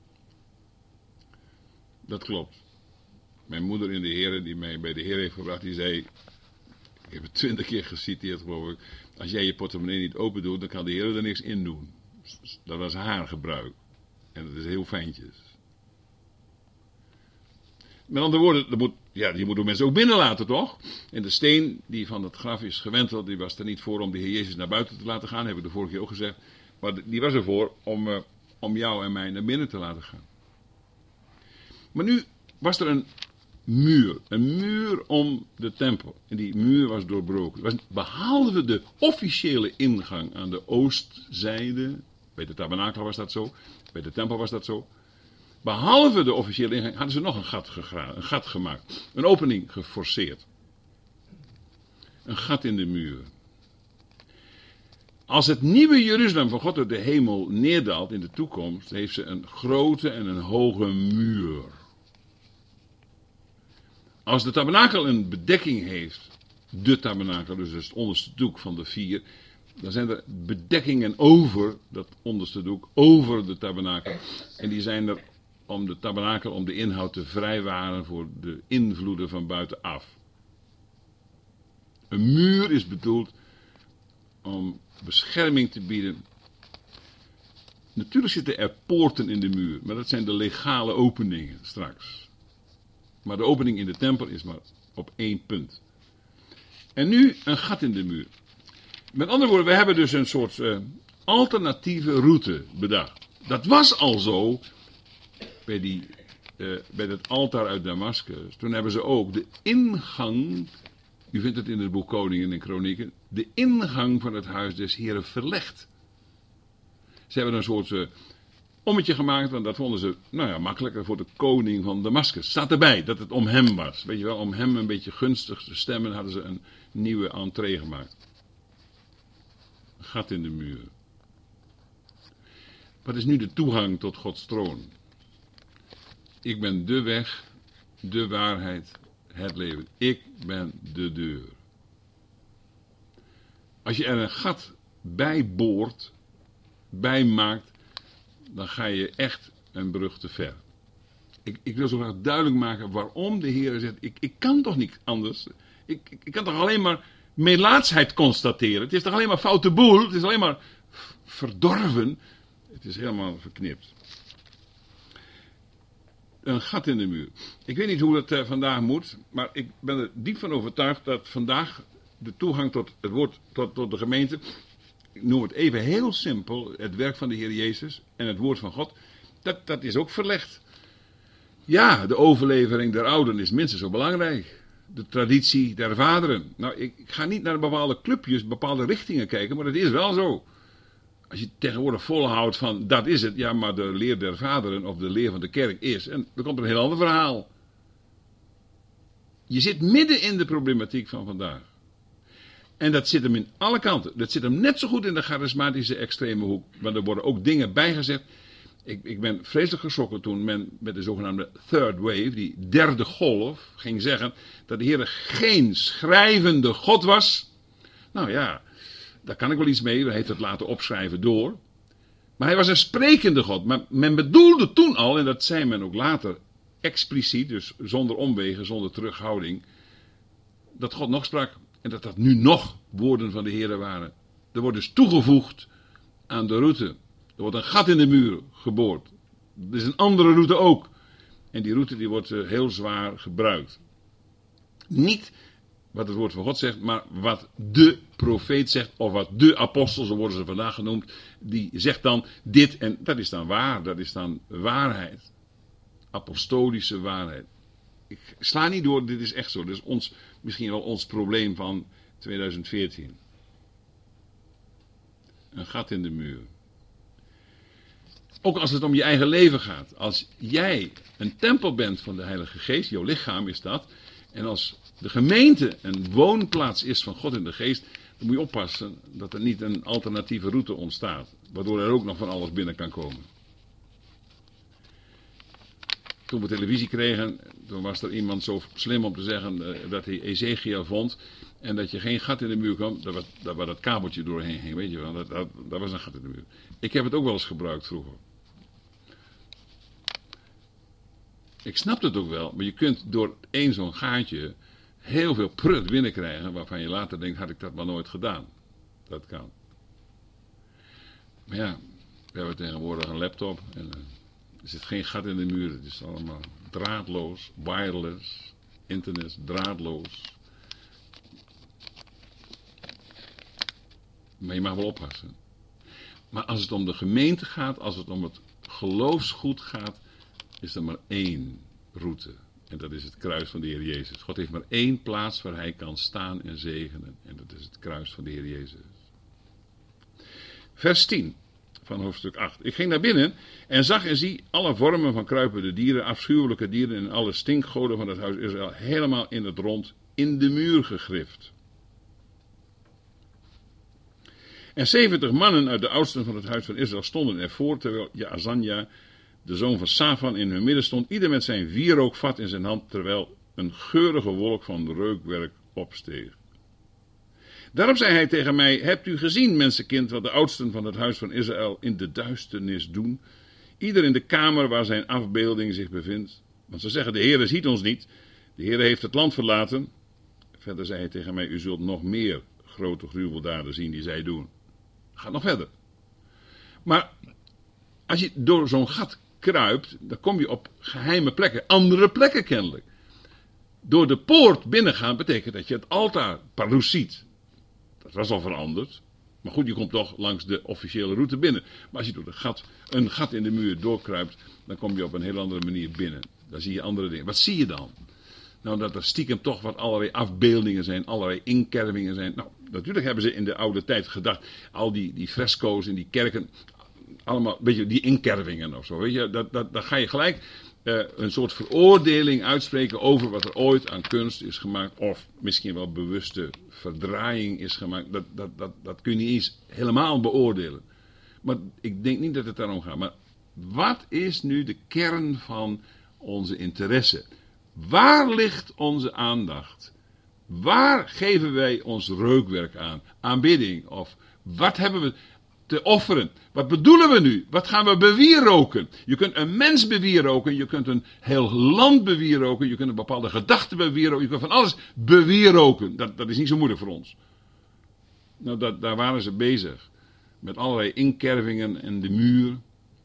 Dat klopt. Mijn moeder in de Heer, die mij bij de Heer heeft gebracht, die zei, ik heb het 20 keer geciteerd geloof ik, als jij je portemonnee niet open doet, dan kan de Heer er niks in doen. Dat was haar gebruik. En dat is heel fijntjes. Met andere woorden, je moet de mensen ook binnenlaten, toch? En de steen die van het graf is gewenteld, die was er niet voor om de Heer Jezus naar buiten te laten gaan, heb ik de vorige keer ook gezegd. Maar die was ervoor om jou en mij naar binnen te laten gaan. Maar nu was er een muur om de tempel. En die muur was doorbroken. Behalve de officiële ingang aan de oostzijde, bij de tabernakel was dat zo, bij de tempel was dat zo. Behalve de officiële ingang hadden ze nog een gat gemaakt. Een opening geforceerd. Een gat in de muur. Als het nieuwe Jeruzalem van God uit de hemel neerdaalt in de toekomst, heeft ze een grote en een hoge muur. Als de tabernakel een bedekking heeft, de tabernakel, dus het onderste doek van de 4, dan zijn er bedekkingen over dat onderste doek, over de tabernakel. En die zijn er om de tabernakel, om de inhoud te vrijwaren voor de invloeden van buitenaf. Een muur is bedoeld om bescherming te bieden. Natuurlijk zitten er poorten in de muur, maar dat zijn de legale openingen straks. Maar de opening in de tempel is maar op 1 punt. En nu een gat in de muur. Met andere woorden, we hebben dus een soort alternatieve route bedacht. Dat was al zo bij het altaar uit Damascus. Toen hebben ze ook de ingang, u vindt het in het boek Koningen en Kronieken, de ingang van het huis des Heren verlegd. Ze hebben een soort ommetje gemaakt, want dat vonden ze makkelijker voor de koning van Damascus. Staat erbij dat het om hem was. Weet je wel, om hem een beetje gunstig te stemmen hadden ze een nieuwe entree gemaakt. Een gat in de muur. Wat is nu de toegang tot Gods troon? Ik ben de weg, de waarheid, het leven. Ik ben de deur. Als je er een gat bij boort, bij maakt, dan ga je echt een brug te ver. Ik wil zo graag duidelijk maken waarom de Heer zegt, ik kan toch niet anders. Ik kan toch alleen maar melaatsheid constateren. Het is toch alleen maar foute boel. Het is alleen maar verdorven. Het is helemaal verknipt. Een gat in de muur. Ik weet niet hoe dat vandaag moet, maar ik ben er diep van overtuigd dat vandaag de toegang tot het woord, tot de gemeente, ik noem het even heel simpel, het werk van de Heer Jezus en het woord van God, dat is ook verlegd. Ja, de overlevering der ouderen is minstens zo belangrijk. De traditie der vaderen. Nou, ik ga niet naar bepaalde clubjes, bepaalde richtingen kijken, maar dat is wel zo. Als je tegenwoordig volhoudt van, dat is het, ja, maar de leer der vaderen of de leer van de kerk is, en dan komt er een heel ander verhaal. Je zit midden in de problematiek van vandaag. En dat zit hem in alle kanten. Dat zit hem net zo goed in de charismatische extreme hoek. Maar er worden ook dingen bijgezet. Ik ben vreselijk geschrokken toen men met de zogenaamde third wave, die derde golf, ging zeggen dat de Heer geen schrijvende God was. Nou ja, daar kan ik wel iets mee. Hij heeft het laten opschrijven door. Maar hij was een sprekende God. Maar men bedoelde toen al, en dat zei men ook later expliciet, dus zonder omwegen, zonder terughouding, dat God nog sprak. En dat dat nu nog woorden van de Heer waren. Er wordt dus toegevoegd aan de route. Er wordt een gat in de muur geboord. Er is een andere route ook. En die route die wordt heel zwaar gebruikt. Niet wat het woord van God zegt, maar wat de profeet zegt, of wat de apostel, zo worden ze vandaag genoemd, die zegt dan dit, en dat is dan waar, dat is dan waarheid. Apostolische waarheid. Ik sla niet door, dit is echt zo. Dit is misschien wel ons probleem van 2014. Een gat in de muur. Ook als het om je eigen leven gaat. Als jij een tempel bent van de Heilige Geest, jouw lichaam is dat. En als de gemeente een woonplaats is van God in de Geest, dan moet je oppassen dat er niet een alternatieve route ontstaat. Waardoor er ook nog van alles binnen kan komen. Toen we televisie kregen, toen was er iemand zo slim om te zeggen dat hij Ezekiel vond. En dat je geen gat in de muur kwam, waar dat kabeltje doorheen ging. Weet je wel, dat was een gat in de muur. Ik heb het ook wel eens gebruikt vroeger. Ik snap het ook wel, maar je kunt door één zo'n gaatje heel veel prut binnenkrijgen, waarvan je later denkt, had ik dat maar nooit gedaan. Dat kan. Maar ja, we hebben tegenwoordig een laptop en er zit geen gat in de muur. Het is allemaal draadloos, wireless, internet, draadloos. Maar je mag wel oppassen. Maar als het om de gemeente gaat, als het om het geloofsgoed gaat, is er maar één route. En dat is het kruis van de Heer Jezus. God heeft maar één plaats waar hij kan staan en zegenen. En dat is het kruis van de Heer Jezus. Vers 10 van hoofdstuk 8. Ik ging naar binnen en zag en zie alle vormen van kruipende dieren, afschuwelijke dieren en alle stinkgoden van het huis Israël helemaal in het rond in de muur gegrift. En 70 mannen uit de oudsten van het huis van Israël stonden ervoor, terwijl Jaazania, de zoon van Safan, in hun midden stond, ieder met zijn wierookvat in zijn hand, terwijl een geurige wolk van reukwerk opsteeg. Daarop zei hij tegen mij, hebt u gezien, mensenkind, wat de oudsten van het huis van Israël in de duisternis doen? Ieder in de kamer waar zijn afbeelding zich bevindt. Want ze zeggen, de Heere ziet ons niet, de Heere heeft het land verlaten. Verder zei hij tegen mij, u zult nog meer grote gruweldaden zien die zij doen. Gaat nog verder. Maar als je door zo'n gat kruipt, dan kom je op geheime plekken, andere plekken kennelijk. Door de poort binnengaan betekent dat je het altaar pardoes ziet. Dat was al veranderd. Maar goed, je komt toch langs de officiële route binnen. Maar als je door een gat in de muur doorkruipt, dan kom je op een heel andere manier binnen. Dan zie je andere dingen. Wat zie je dan? Nou, dat er stiekem toch wat allerlei afbeeldingen zijn, allerlei inkervingen zijn. Nou, natuurlijk hebben ze in de oude tijd gedacht, al die fresco's in die kerken, allemaal, weet je, die inkervingen of zo, weet je, dan ga je gelijk een soort veroordeling uitspreken over wat er ooit aan kunst is gemaakt, of misschien wel bewuste verdraaiing is gemaakt. Dat kun je niet eens helemaal beoordelen. Maar ik denk niet dat het daarom gaat. Maar wat is nu de kern van onze interesse? Waar ligt onze aandacht? Waar geven wij ons reukwerk aan? Aanbidding? Of wat hebben we te offeren? Wat bedoelen we nu? Wat gaan we bewieroken? Je kunt een mens bewieroken, je kunt een heel land bewieroken, je kunt een bepaalde gedachte bewieroken, je kunt van alles bewieroken. Dat is niet zo moeilijk voor ons. Nou, daar waren ze bezig. Met allerlei inkervingen en de muur.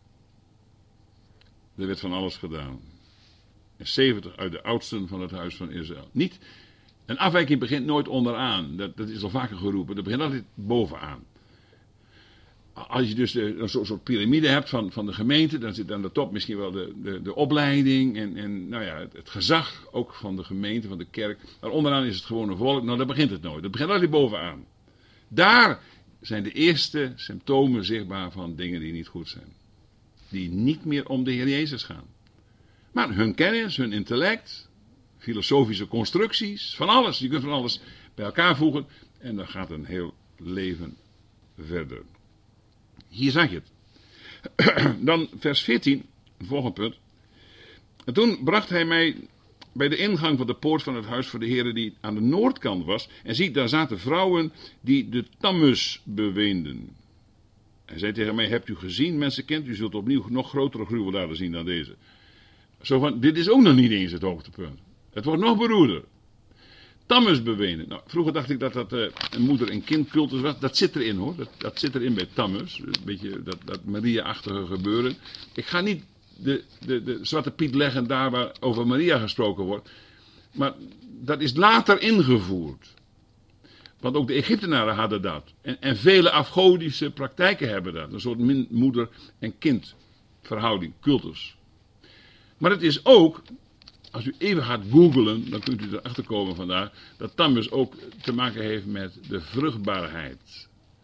Er werd van alles gedaan. En 70 uit de oudsten van het huis van Israël. Niet, een afwijking begint nooit onderaan. Dat is al vaker geroepen. Dat begint altijd bovenaan. Als je dus een soort piramide hebt van de gemeente, dan zit aan de top misschien wel de opleiding en nou ja, het gezag ook van de gemeente, van de kerk. Maar onderaan is het gewone volk. Nou, daar begint het nooit. Dat begint altijd bovenaan. Daar zijn de eerste symptomen zichtbaar van dingen die niet goed zijn. Die niet meer om de Heer Jezus gaan. Maar hun kennis, hun intellect, filosofische constructies, van alles. Je kunt van alles bij elkaar voegen en dan gaat een heel leven verder. Hier zag je het. Dan vers 14, volgende punt. En toen bracht hij mij bij de ingang van de poort van het huis voor de Heere die aan de noordkant was. En zie, daar zaten vrouwen die de Tammuz beweenden. Hij zei tegen mij, hebt u gezien, mensenkind, u zult opnieuw nog grotere gruweldaden zien dan deze. Zo van, dit is ook nog niet eens het hoogtepunt. Het wordt nog beroerder. Tammuz bewenen. Nou, vroeger dacht ik dat dat een moeder- en kindcultus was. Dat zit erin hoor. Dat zit erin bij Tammuz. Een beetje dat Maria-achtige gebeuren. Ik ga niet de Zwarte Piet leggen daar waar over Maria gesproken wordt. Maar dat is later ingevoerd. Want ook de Egyptenaren hadden dat. En vele afgodische praktijken hebben dat. Een soort moeder- en kindverhouding, cultus. Maar het is ook, als u even gaat googlen, dan kunt u erachter komen vandaag, dat Tammuz ook te maken heeft met de vruchtbaarheid.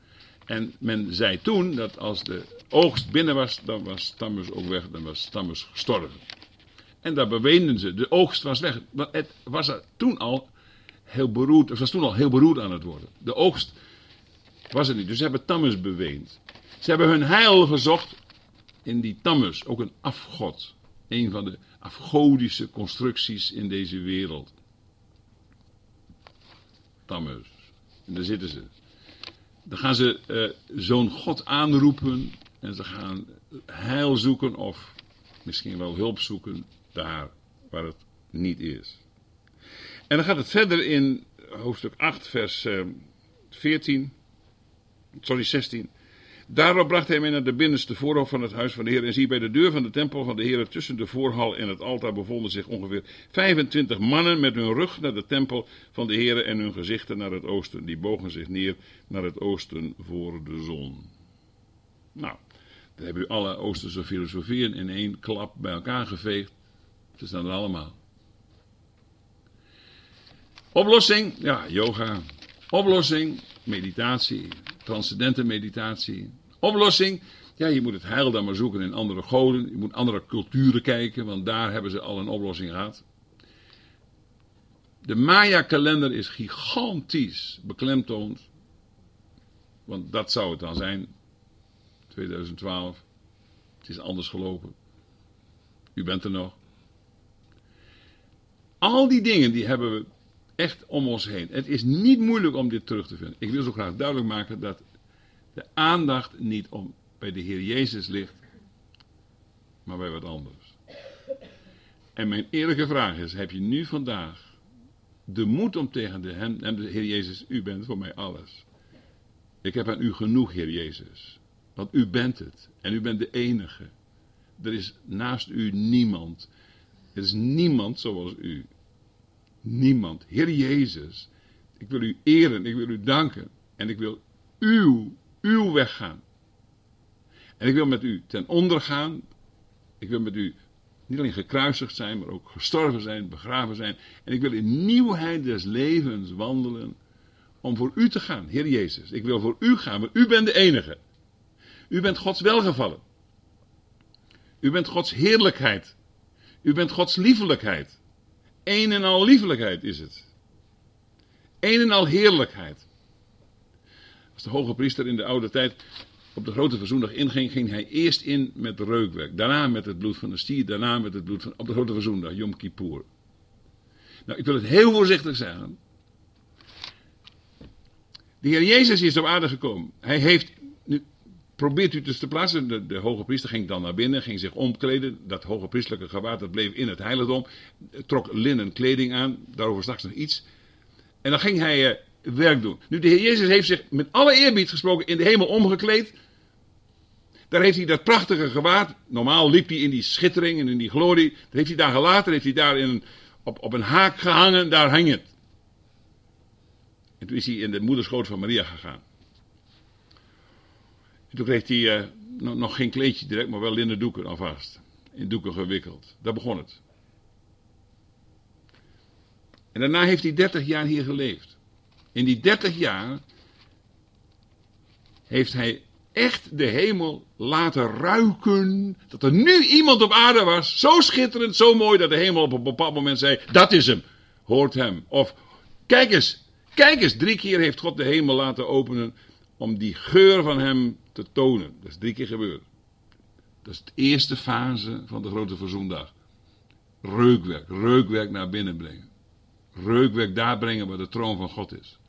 En men zei toen dat als de oogst binnen was, dan was Tammuz ook weg, dan was Tammuz gestorven. En daar beweenden ze, de oogst was weg. Maar het was toen al heel beroerd, het was toen al heel beroerd aan het worden. De oogst was er niet, dus ze hebben Tammuz beweend. Ze hebben hun heil gezocht in die Tammuz, ook een afgod. Een van de afgodische constructies in deze wereld. Tammuz. En daar zitten ze. Dan gaan ze zo'n God aanroepen en ze gaan heil zoeken of misschien wel hulp zoeken daar waar het niet is. En dan gaat het verder in hoofdstuk 8 vers 16. Daarop bracht hij mij naar de binnenste voorhof van het huis van de Heer. En zie, bij de deur van de tempel van de Heer tussen de voorhal en het altaar bevonden zich ongeveer 25 mannen met hun rug naar de tempel van de Heer en hun gezichten naar het oosten. Die bogen zich neer naar het oosten voor de zon. Nou, dan hebben u alle Oosterse filosofieën in één klap bij elkaar geveegd. Ze staan er allemaal. Oplossing, ja, yoga. Oplossing, meditatie, transcendente meditatie. Oplossing, ja, je moet het heil dan maar zoeken in andere goden. Je moet andere culturen kijken, want daar hebben ze al een oplossing gehad. De Maya-kalender is gigantisch beklemtoond. Want dat zou het dan zijn. 2012. Het is anders gelopen. U bent er nog. Al die dingen die hebben we echt om ons heen. Het is niet moeilijk om dit terug te vinden. Ik wil zo graag duidelijk maken dat de aandacht niet bij de Heer Jezus ligt, maar bij wat anders. En mijn eerlijke vraag is, heb je nu vandaag de moed om tegen de Heer Jezus, u bent voor mij alles. Ik heb aan u genoeg, Heer Jezus. Want u bent het. En u bent de enige. Er is naast u niemand. Er is niemand zoals u. Niemand. Heer Jezus, ik wil u eren, ik wil u danken. En ik wil uw weg gaan. En ik wil met u ten onder gaan. Ik wil met u niet alleen gekruisigd zijn, maar ook gestorven zijn, begraven zijn. En ik wil in nieuwheid des levens wandelen om voor u te gaan. Heer Jezus, ik wil voor u gaan, want u bent de enige. U bent Gods welgevallen. U bent Gods heerlijkheid. U bent Gods liefelijkheid. Een en al liefelijkheid is het. Een en al heerlijkheid. Als de hoge priester in de oude tijd op de grote verzoendag inging, ging hij eerst in met reukwerk. Daarna met het bloed van de stier. Daarna met het bloed van, op de grote verzoendag, Yom Kippur. Nou, ik wil het heel voorzichtig zeggen. De Heer Jezus is op aarde gekomen. Hij heeft, nu probeert u dus te plaatsen, de hoge priester ging dan naar binnen, ging zich omkleden. Dat hoge priesterlijke gewaad, dat bleef in het heiligdom. Trok linnen kleding aan, daarover straks nog iets. En dan ging hij werk doen. Nu, de Heer Jezus heeft zich met alle eerbied gesproken in de hemel omgekleed. Daar heeft hij dat prachtige gewaad. Normaal liep hij in die schittering en in die glorie. Dat heeft hij daar gelaten, heeft hij daar op een haak gehangen, daar hang het. En toen is hij in de moederschoot van Maria gegaan. En toen kreeg hij nog geen kleedje direct, maar wel linnen doeken alvast. In doeken gewikkeld. Daar begon het. En daarna heeft hij 30 jaar hier geleefd. In die 30 jaar heeft hij echt de hemel laten ruiken. Dat er nu iemand op aarde was. Zo schitterend, zo mooi, dat de hemel op een bepaald moment zei, dat is hem. Hoort hem. Of, kijk eens. 3 keer heeft God de hemel laten openen om die geur van hem te tonen. Dat is 3 keer gebeurd. Dat is de eerste fase van de grote verzoendag. Reukwerk naar binnen brengen. Reukwerk daar brengen waar de troon van God is.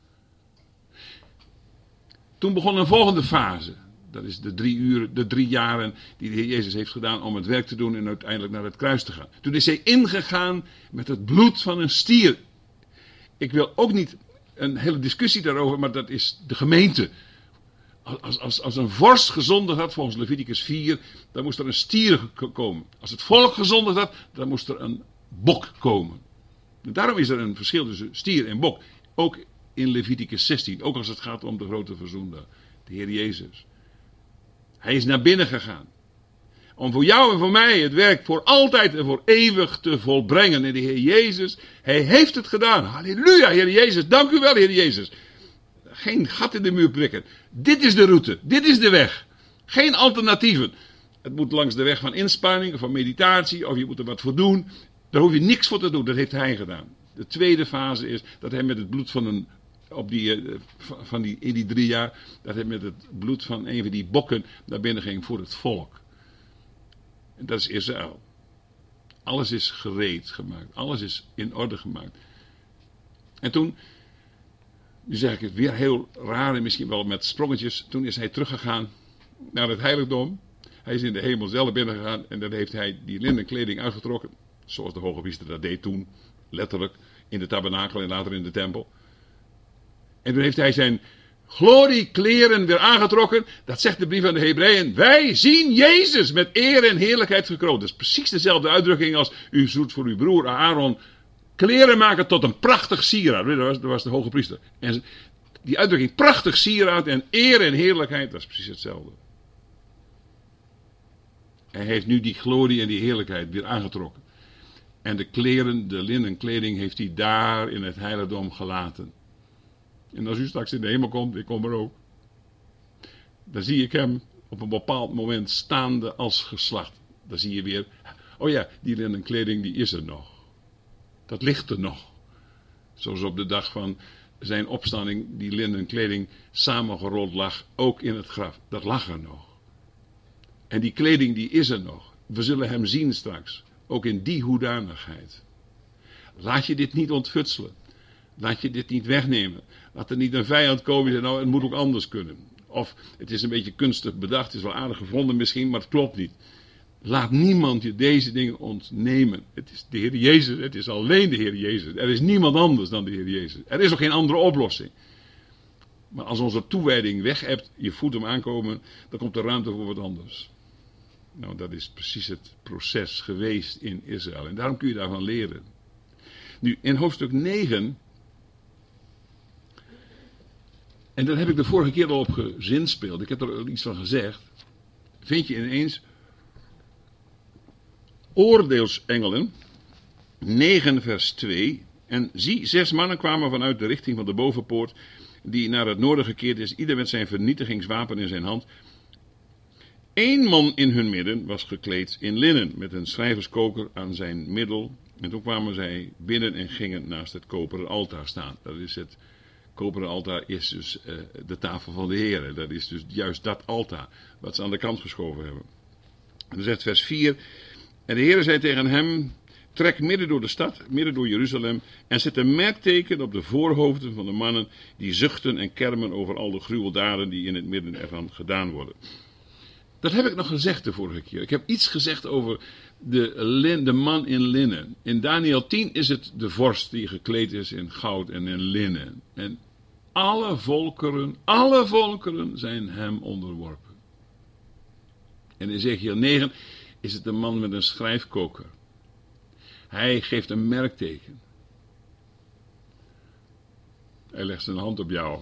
Toen begon een volgende fase. Dat is de 3 jaren die de Heer Jezus heeft gedaan om het werk te doen en uiteindelijk naar het kruis te gaan. Toen is hij ingegaan met het bloed van een stier. Ik wil ook niet een hele discussie daarover, maar dat is de gemeente. Als een vorst gezondigd had, volgens Leviticus 4, dan moest er een stier komen. Als het volk gezondigd had, dan moest er een bok komen. En daarom is er een verschil tussen stier en bok. Ook in Leviticus 16, ook als het gaat om de grote verzoendag. De Heer Jezus. Hij is naar binnen gegaan. Om voor jou en voor mij het werk voor altijd en voor eeuwig te volbrengen. En de Heer Jezus, Hij heeft het gedaan. Halleluja, Heer Jezus. Dank u wel, Heer Jezus. Geen gat in de muur prikken. Dit is de route. Dit is de weg. Geen alternatieven. Het moet langs de weg van inspanning, of van meditatie, of je moet er wat voor doen. Daar hoef je niks voor te doen. Dat heeft hij gedaan. De tweede fase is dat hij met het bloed van in die 3 jaar, dat hij met het bloed van een van die bokken naar binnen ging voor het volk. En dat is Israël. Alles is gereed gemaakt. Alles is in orde gemaakt. En toen, nu zeg ik het weer heel raar en misschien wel met sprongetjes, toen is hij teruggegaan naar het heiligdom. Hij is in de hemel zelf binnengegaan en dan heeft hij die linnen kleding uitgetrokken. Zoals de hoge priester dat deed toen, letterlijk, in de tabernakel en later in de tempel. En toen heeft hij zijn gloriekleren weer aangetrokken. Dat zegt de brief aan de Hebreeën. Wij zien Jezus met eer en heerlijkheid gekroond. Dat is precies dezelfde uitdrukking als u zult voor uw broer Aaron kleren maken tot een prachtig sieraad. Dat was de hoge priester. En die uitdrukking prachtig sieraad en eer en heerlijkheid, dat is precies hetzelfde. Hij heeft nu die glorie en die heerlijkheid weer aangetrokken. En de kleren, de linnen kleding, heeft hij daar in het heiligdom gelaten. En als u straks in de hemel komt, ik kom er ook, dan zie ik hem op een bepaald moment staande als geslacht. Dan zie je weer, oh ja, die linnen kleding die is er nog. Dat ligt er nog. Zoals op de dag van zijn opstanding die linnen kleding samengerold lag, ook in het graf. Dat lag er nog. En die kleding die is er nog. We zullen hem zien straks, ook in die hoedanigheid. Laat je dit niet ontfutselen. Laat je dit niet wegnemen. Laat er niet een vijand komen die zegt, nou, het moet ook anders kunnen. Of het is een beetje kunstig bedacht, het is wel aardig gevonden misschien, maar het klopt niet. Laat niemand je deze dingen ontnemen. Het is de Heer Jezus, het is alleen de Heer Jezus. Er is niemand anders dan de Heer Jezus. Er is ook geen andere oplossing. Maar als onze toewijding weg hebt, je voelt hem aankomen, dan komt er ruimte voor wat anders. Nou, dat is precies het proces geweest in Israël. En daarom kun je daarvan leren. Nu, in hoofdstuk 9... En daar heb ik de vorige keer al op gezinspeeld. Ik heb er iets van gezegd. Vind je ineens oordeelsengelen 9 vers 2. En zie, 6 mannen kwamen vanuit de richting van de bovenpoort, die naar het noorden gekeerd is, ieder met zijn vernietigingswapen in zijn hand. 1 man in hun midden was gekleed in linnen, met een schrijverskoker aan zijn middel. En toen kwamen zij binnen en gingen naast het koperen altaar staan. Dat is het koperen altaar is dus de tafel van de Heer. Dat is dus juist dat altaar wat ze aan de kant geschoven hebben. En dan zegt vers 4. En de Heer zei tegen hem, trek midden door de stad, midden door Jeruzalem, en zet een merkteken op de voorhoofden van de mannen die zuchten en kermen over al de gruweldaden die in het midden ervan gedaan worden. Dat heb ik nog gezegd de vorige keer. Ik heb iets gezegd over de man in linnen. In Daniel 10 is het de vorst die gekleed is in goud en in linnen. En alle volkeren zijn hem onderworpen. En in Ezekiel 9 is het een man met een schrijfkoker. Hij geeft een merkteken. Hij legt zijn hand op jou.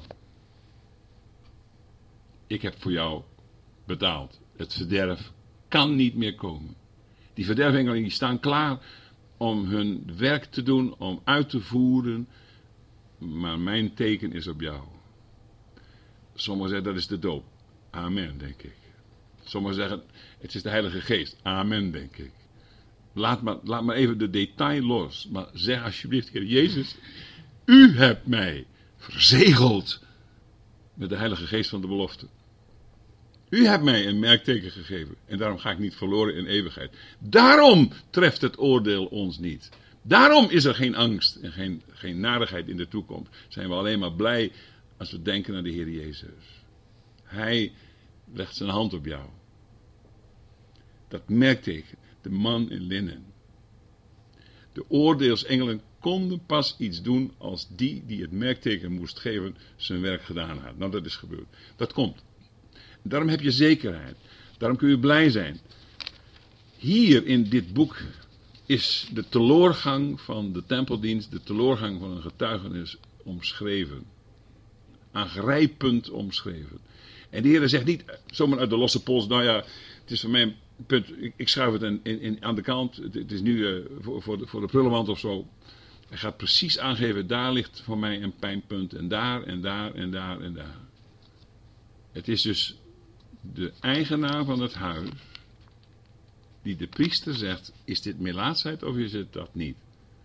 Ik heb voor jou betaald. Het verderf kan niet meer komen. Die verderfengelingen die staan klaar om hun werk te doen, om uit te voeren. Maar mijn teken is op jou. Sommigen zeggen dat is de doop. Amen, denk ik. Sommigen zeggen het is de Heilige Geest. Amen, denk ik. Laat maar even de detail los. Maar zeg alsjeblieft, Heer Jezus, u hebt mij verzegeld met de Heilige Geest van de belofte. U hebt mij een merkteken gegeven en daarom ga ik niet verloren in eeuwigheid. Daarom treft het oordeel ons niet. Daarom is er geen angst en geen narigheid in de toekomst. Zijn we alleen maar blij als we denken aan de Heer Jezus. Hij legt zijn hand op jou. Dat merkteken, de man in linnen. De oordeelsengelen konden pas iets doen als die het merkteken moest geven zijn werk gedaan had. Nou, dat is gebeurd. Dat komt. Daarom heb je zekerheid. Daarom kun je blij zijn. Hier in dit boek is de teloorgang van de tempeldienst, de teloorgang van een getuigenis omschreven. Aangrijpend omschreven. En de Heer zegt niet zomaar uit de losse pols, nou ja, het is voor mij een punt, ik schuif het aan de kant, het is nu voor de prullenmand of zo. Hij gaat precies aangeven, daar ligt voor mij een pijnpunt en daar en daar en daar en daar. Het is dus de eigenaar van het huis die de priester zegt, is dit melaatsheid of is het dat niet?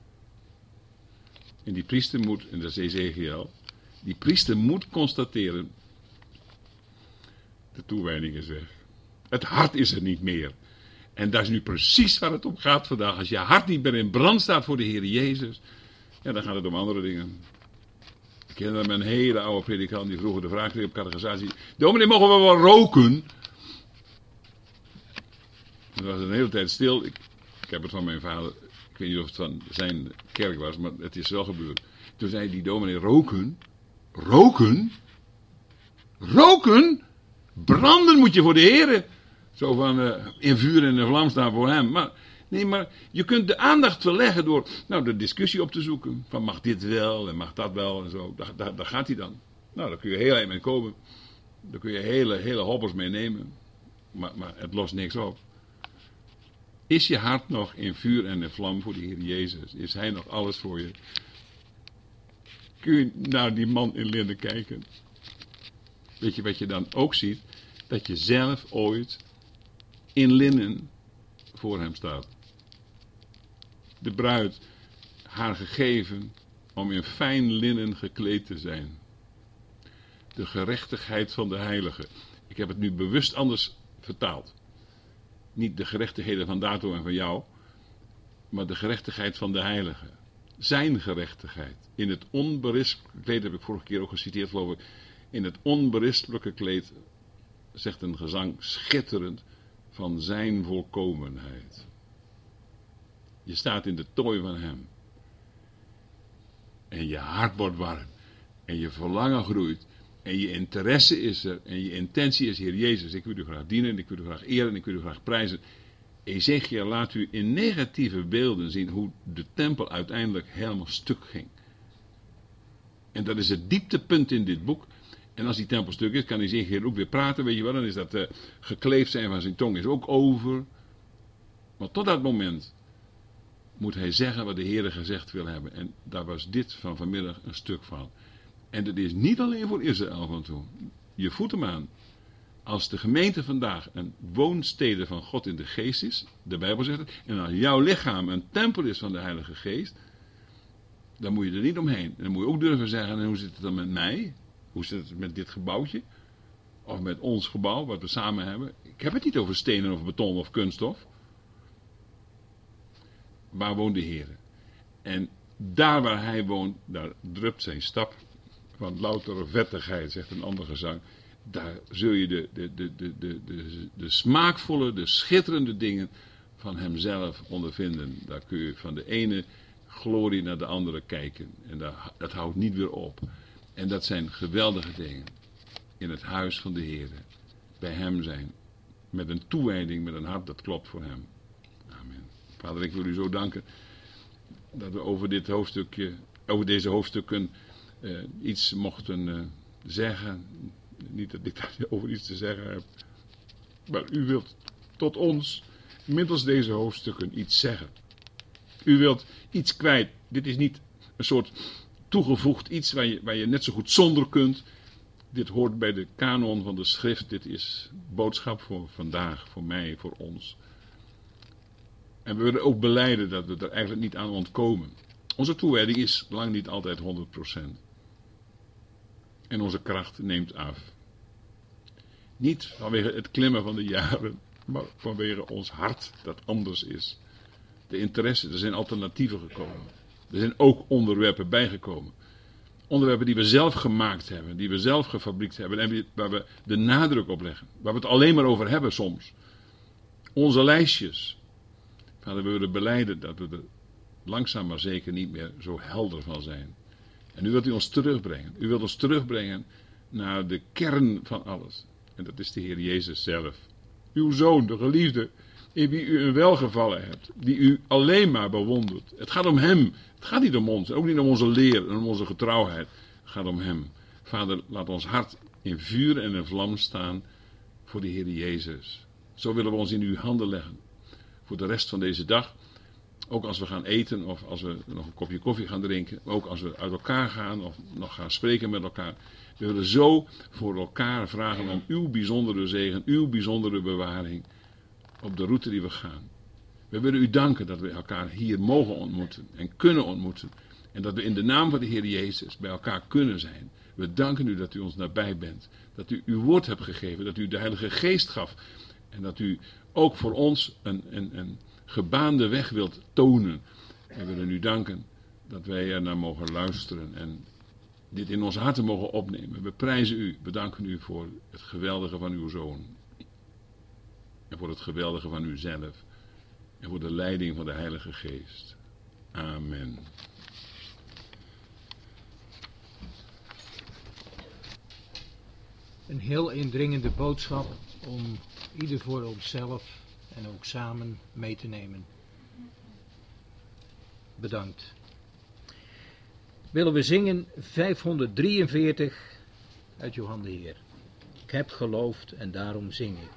En die priester moet, en dat is Ezekiel, die priester moet constateren, de toewijding is weg. Het hart is er niet meer. En dat is nu precies waar het om gaat vandaag. Als je hart niet meer in brand staat voor de Heer Jezus, ja, dan gaat het om andere dingen. Ik herinner me een hele oude predikant die vroeger de vraag kreeg op catechisatie: dominee, mogen we wel roken? Dat was een hele tijd stil. Ik heb het van mijn vader, ik weet niet of het van zijn kerk was, maar het is wel gebeurd. Toen zei die dominee: roken? Roken? Roken? Branden moet je voor de Heer. Zo van in vuur en in vlam staan voor hem. Maar nee, maar je kunt de aandacht verleggen door de discussie op te zoeken. Van mag dit wel en mag dat wel en zo. Daar gaat hij dan. Nou, daar kun je heel eind mee komen. Daar kun je hele hobbels mee nemen. Maar het lost niks op. Is je hart nog in vuur en in vlam voor de Heer Jezus? Is hij nog alles voor je? Kun je naar die man in linnen kijken? Weet je wat je dan ook ziet? Dat je zelf ooit in linnen voor hem staat. De bruid, haar gegeven om in fijn linnen gekleed te zijn. De gerechtigheid van de heilige. Ik heb het nu bewust anders vertaald. Niet de gerechtigheden van Dato en van jou, maar de gerechtigheid van de heilige. Zijn gerechtigheid. In het onberispelijke kleed, heb ik vorige keer ook geciteerd geloof ik. In het onberispelijke kleed, zegt een gezang, schitterend, van zijn volkomenheid. Je staat in de tooi van hem. En je hart wordt warm. En je verlangen groeit. En je interesse is er. En je intentie is, Heer Jezus, ik wil u graag dienen. Ik wil u graag eren. Ik wil u graag prijzen. Ezekiel laat u in negatieve beelden zien hoe de tempel uiteindelijk helemaal stuk ging. En dat is het dieptepunt in dit boek. En als die tempel stuk is, kan Ezekiel ook weer praten. Weet je wel, dan is dat gekleefd zijn van zijn tong is ook over. Maar tot dat moment moet hij zeggen wat de Heer gezegd wil hebben. En daar was dit van vanmiddag een stuk van. En dat is niet alleen voor Israël van toe. Je voedt hem aan. Als de gemeente vandaag een woonstede van God in de geest is, de Bijbel zegt het, en als jouw lichaam een tempel is van de Heilige Geest, dan moet je er niet omheen. En dan moet je ook durven zeggen, en hoe zit het dan met mij? Hoe zit het met dit gebouwtje? Of met ons gebouw, wat we samen hebben? Ik heb het niet over stenen of beton of kunststof. Waar woont de Heer? En daar waar hij woont, daar drupt zijn stap van loutere vettigheid, zegt een ander gezang. Daar zul je de smaakvolle, de schitterende dingen van hemzelf ondervinden. Daar kun je van de ene glorie naar de andere kijken. En dat houdt niet weer op. En dat zijn geweldige dingen. In het huis van de Heer. Bij hem zijn. Met een toewijding, met een hart dat klopt voor hem. Amen. Vader, ik wil u zo danken dat we over dit hoofdstukje, over deze hoofdstukken iets mochten zeggen. Niet dat ik daarover iets te zeggen heb. Maar u wilt tot ons, middels deze hoofdstukken, iets zeggen. U wilt iets kwijt. Dit is niet een soort toegevoegd iets waar je net zo goed zonder kunt. Dit hoort bij de kanon van de schrift. Dit is boodschap voor vandaag, voor mij, voor ons. En we willen ook belijden dat we er eigenlijk niet aan ontkomen. Onze toewijding is lang niet altijd 100%. En onze kracht neemt af. Niet vanwege het klimmen van de jaren, maar vanwege ons hart dat anders is. De interesse, er zijn alternatieven gekomen. Er zijn ook onderwerpen bijgekomen. Onderwerpen die we zelf gemaakt hebben, die we zelf gefabriekt hebben en waar we de nadruk op leggen. Waar we het alleen maar over hebben soms. Onze lijstjes. Vader, we willen belijden dat we er langzaam maar zeker niet meer zo helder van zijn. En nu wilt u ons terugbrengen. U wilt ons terugbrengen naar de kern van alles. En dat is de Heer Jezus zelf. Uw Zoon, de geliefde, in wie u een welgevallen hebt. Die u alleen maar bewondert. Het gaat om hem. Het gaat niet om ons. Ook niet om onze leer en om onze getrouwheid. Het gaat om hem. Vader, laat ons hart in vuur en in vlam staan voor de Heer Jezus. Zo willen we ons in uw handen leggen. Voor de rest van deze dag. Ook als we gaan eten of als we nog een kopje koffie gaan drinken. Ook als we uit elkaar gaan of nog gaan spreken met elkaar. We willen zo voor elkaar vragen om uw bijzondere zegen, uw bijzondere bewaring op de route die we gaan. We willen u danken dat we elkaar hier mogen ontmoeten en kunnen ontmoeten. En dat we in de naam van de Heer Jezus bij elkaar kunnen zijn. We danken u dat u ons nabij bent. Dat u uw woord hebt gegeven. Dat u de Heilige Geest gaf. En dat u ook voor ons een gebaande weg wilt tonen. We willen u danken dat wij er naar mogen luisteren. En dit in onze harten mogen opnemen. We prijzen u. We danken u voor het geweldige van uw Zoon. En voor het geweldige van uzelf. En voor de leiding van de Heilige Geest. Amen. Een heel indringende boodschap om ieder voor onszelf en ook samen mee te nemen. Bedankt. Willen we zingen 543 uit Johan de Heer. Ik heb geloofd en daarom zing ik.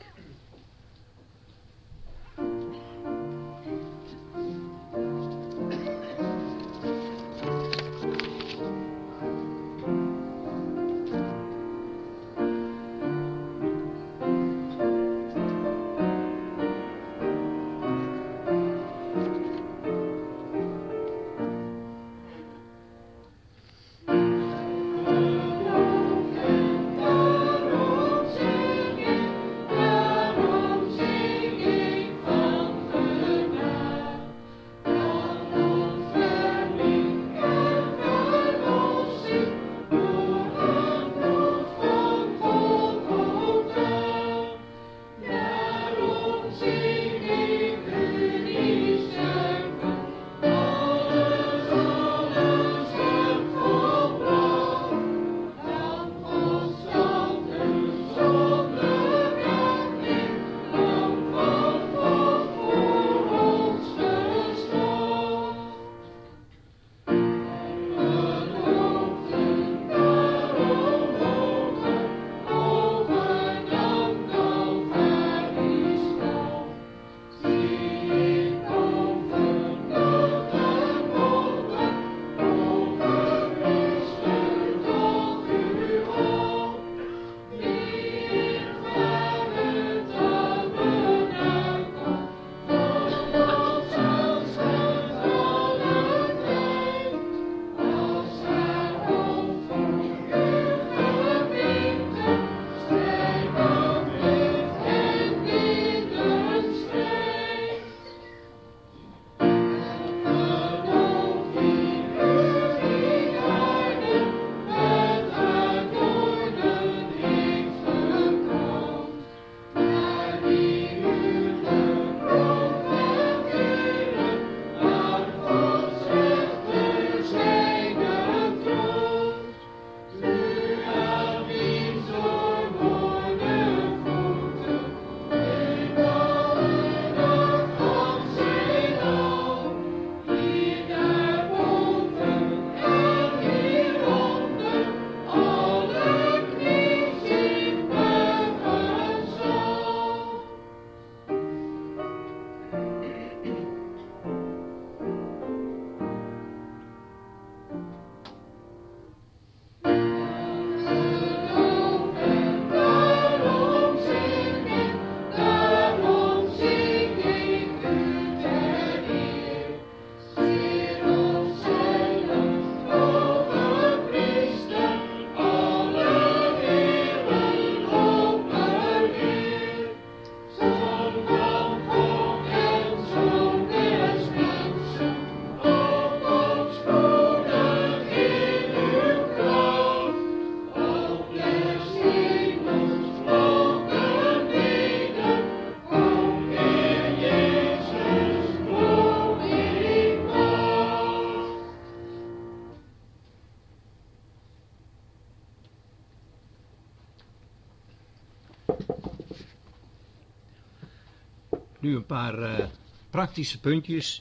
Nu een paar praktische puntjes.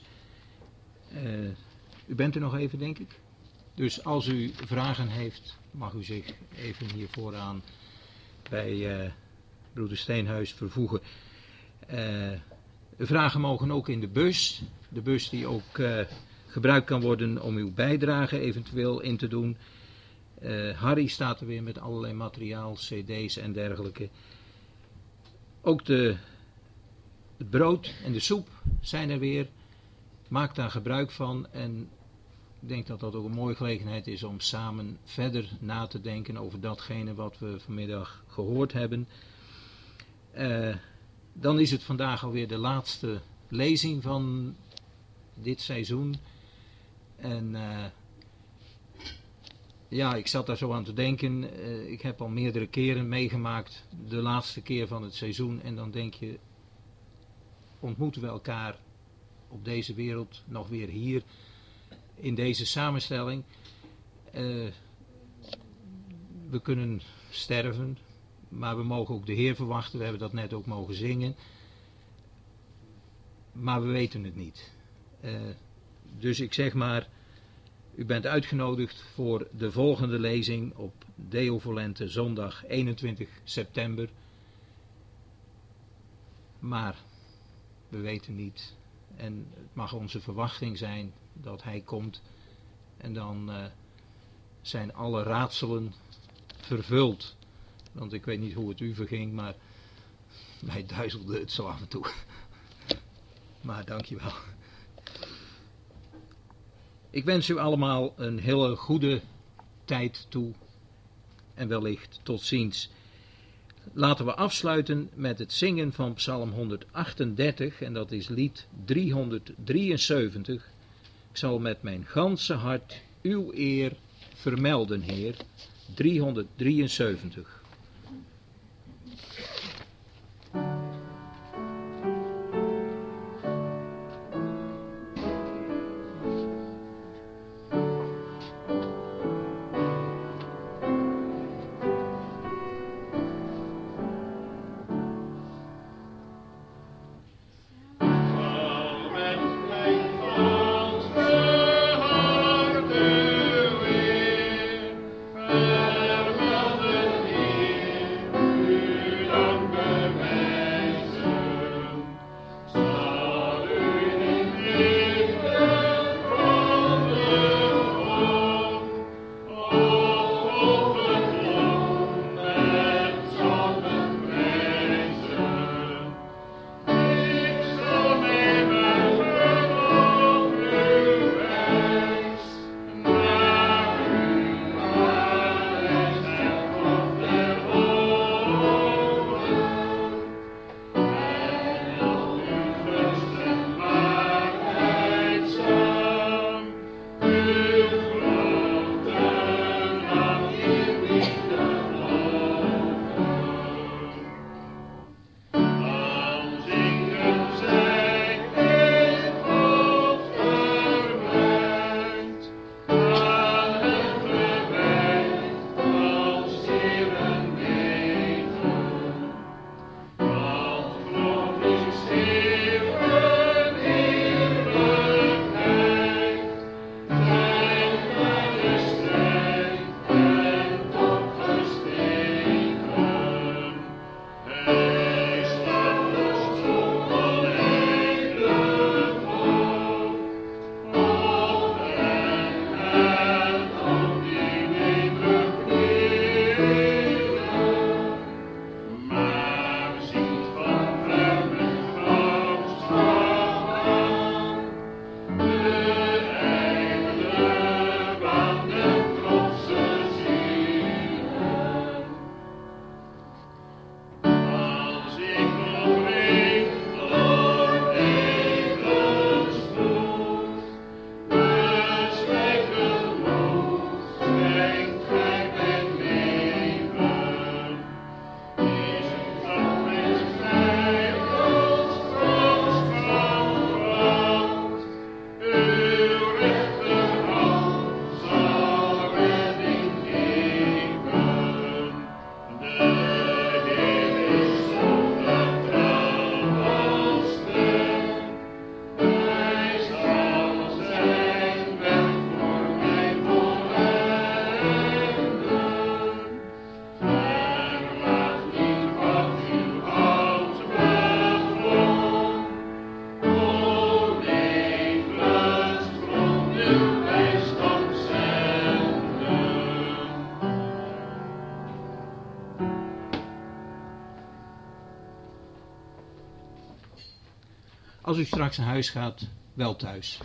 U bent er nog even, denk ik. Dus als u vragen heeft, mag u zich even hier vooraan bij broeder Steenhuis vervoegen. Vragen mogen ook in de bus. De bus die ook gebruikt kan worden om uw bijdrage eventueel in te doen. Harry staat er weer met allerlei materiaal, cd's en dergelijke. Ook het brood en de soep zijn er weer. Maak daar gebruik van en ik denk dat dat ook een mooie gelegenheid is om samen verder na te denken over datgene wat we vanmiddag gehoord hebben. Dan is het vandaag alweer de laatste lezing van dit seizoen. En ja, ik zat daar zo aan te denken. Ik heb al meerdere keren meegemaakt de laatste keer van het seizoen. En dan denk je, ontmoeten we elkaar op deze wereld nog weer hier in deze samenstelling. We kunnen sterven, maar we mogen ook de Heer verwachten. We hebben dat net ook mogen zingen. Maar we weten het niet. Dus ik zeg maar, u bent uitgenodigd voor de volgende lezing op Deo Volente zondag 21 september. Maar we weten niet. En het mag onze verwachting zijn dat hij komt. En dan zijn alle raadselen vervuld. Want ik weet niet hoe het u verging, maar mij duizelde het zo af en toe. Maar dankjewel. Ik wens u allemaal een hele goede tijd toe. En wellicht tot ziens. Laten we afsluiten met het zingen van Psalm 138. En dat is lied 373. Ik zal met mijn ganse hart uw eer vermelden, Heer. 373. Vermelden als u straks naar huis gaat, wel thuis.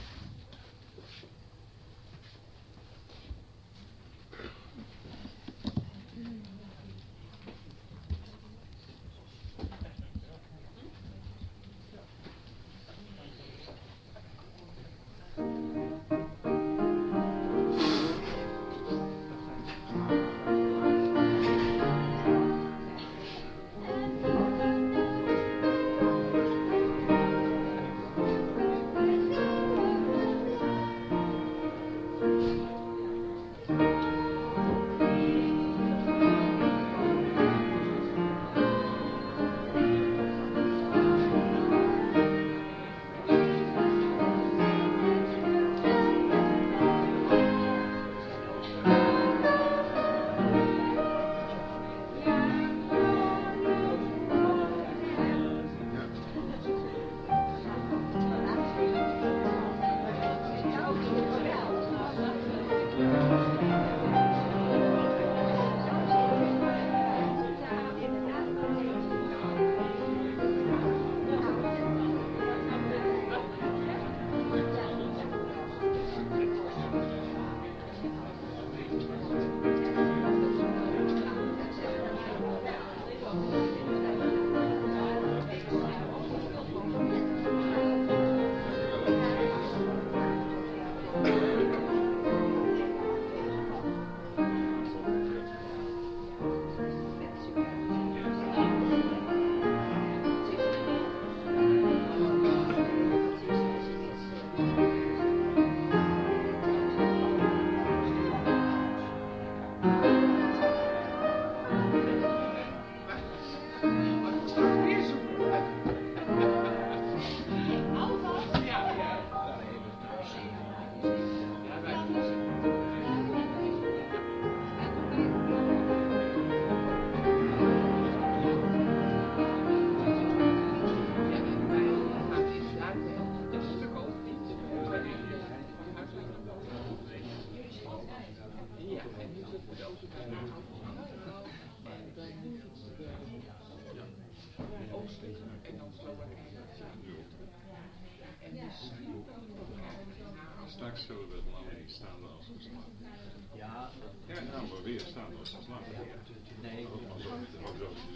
Straks zullen we het lang niet staan als geslacht. Ja, nou, maar weer staan als geslacht. Nee.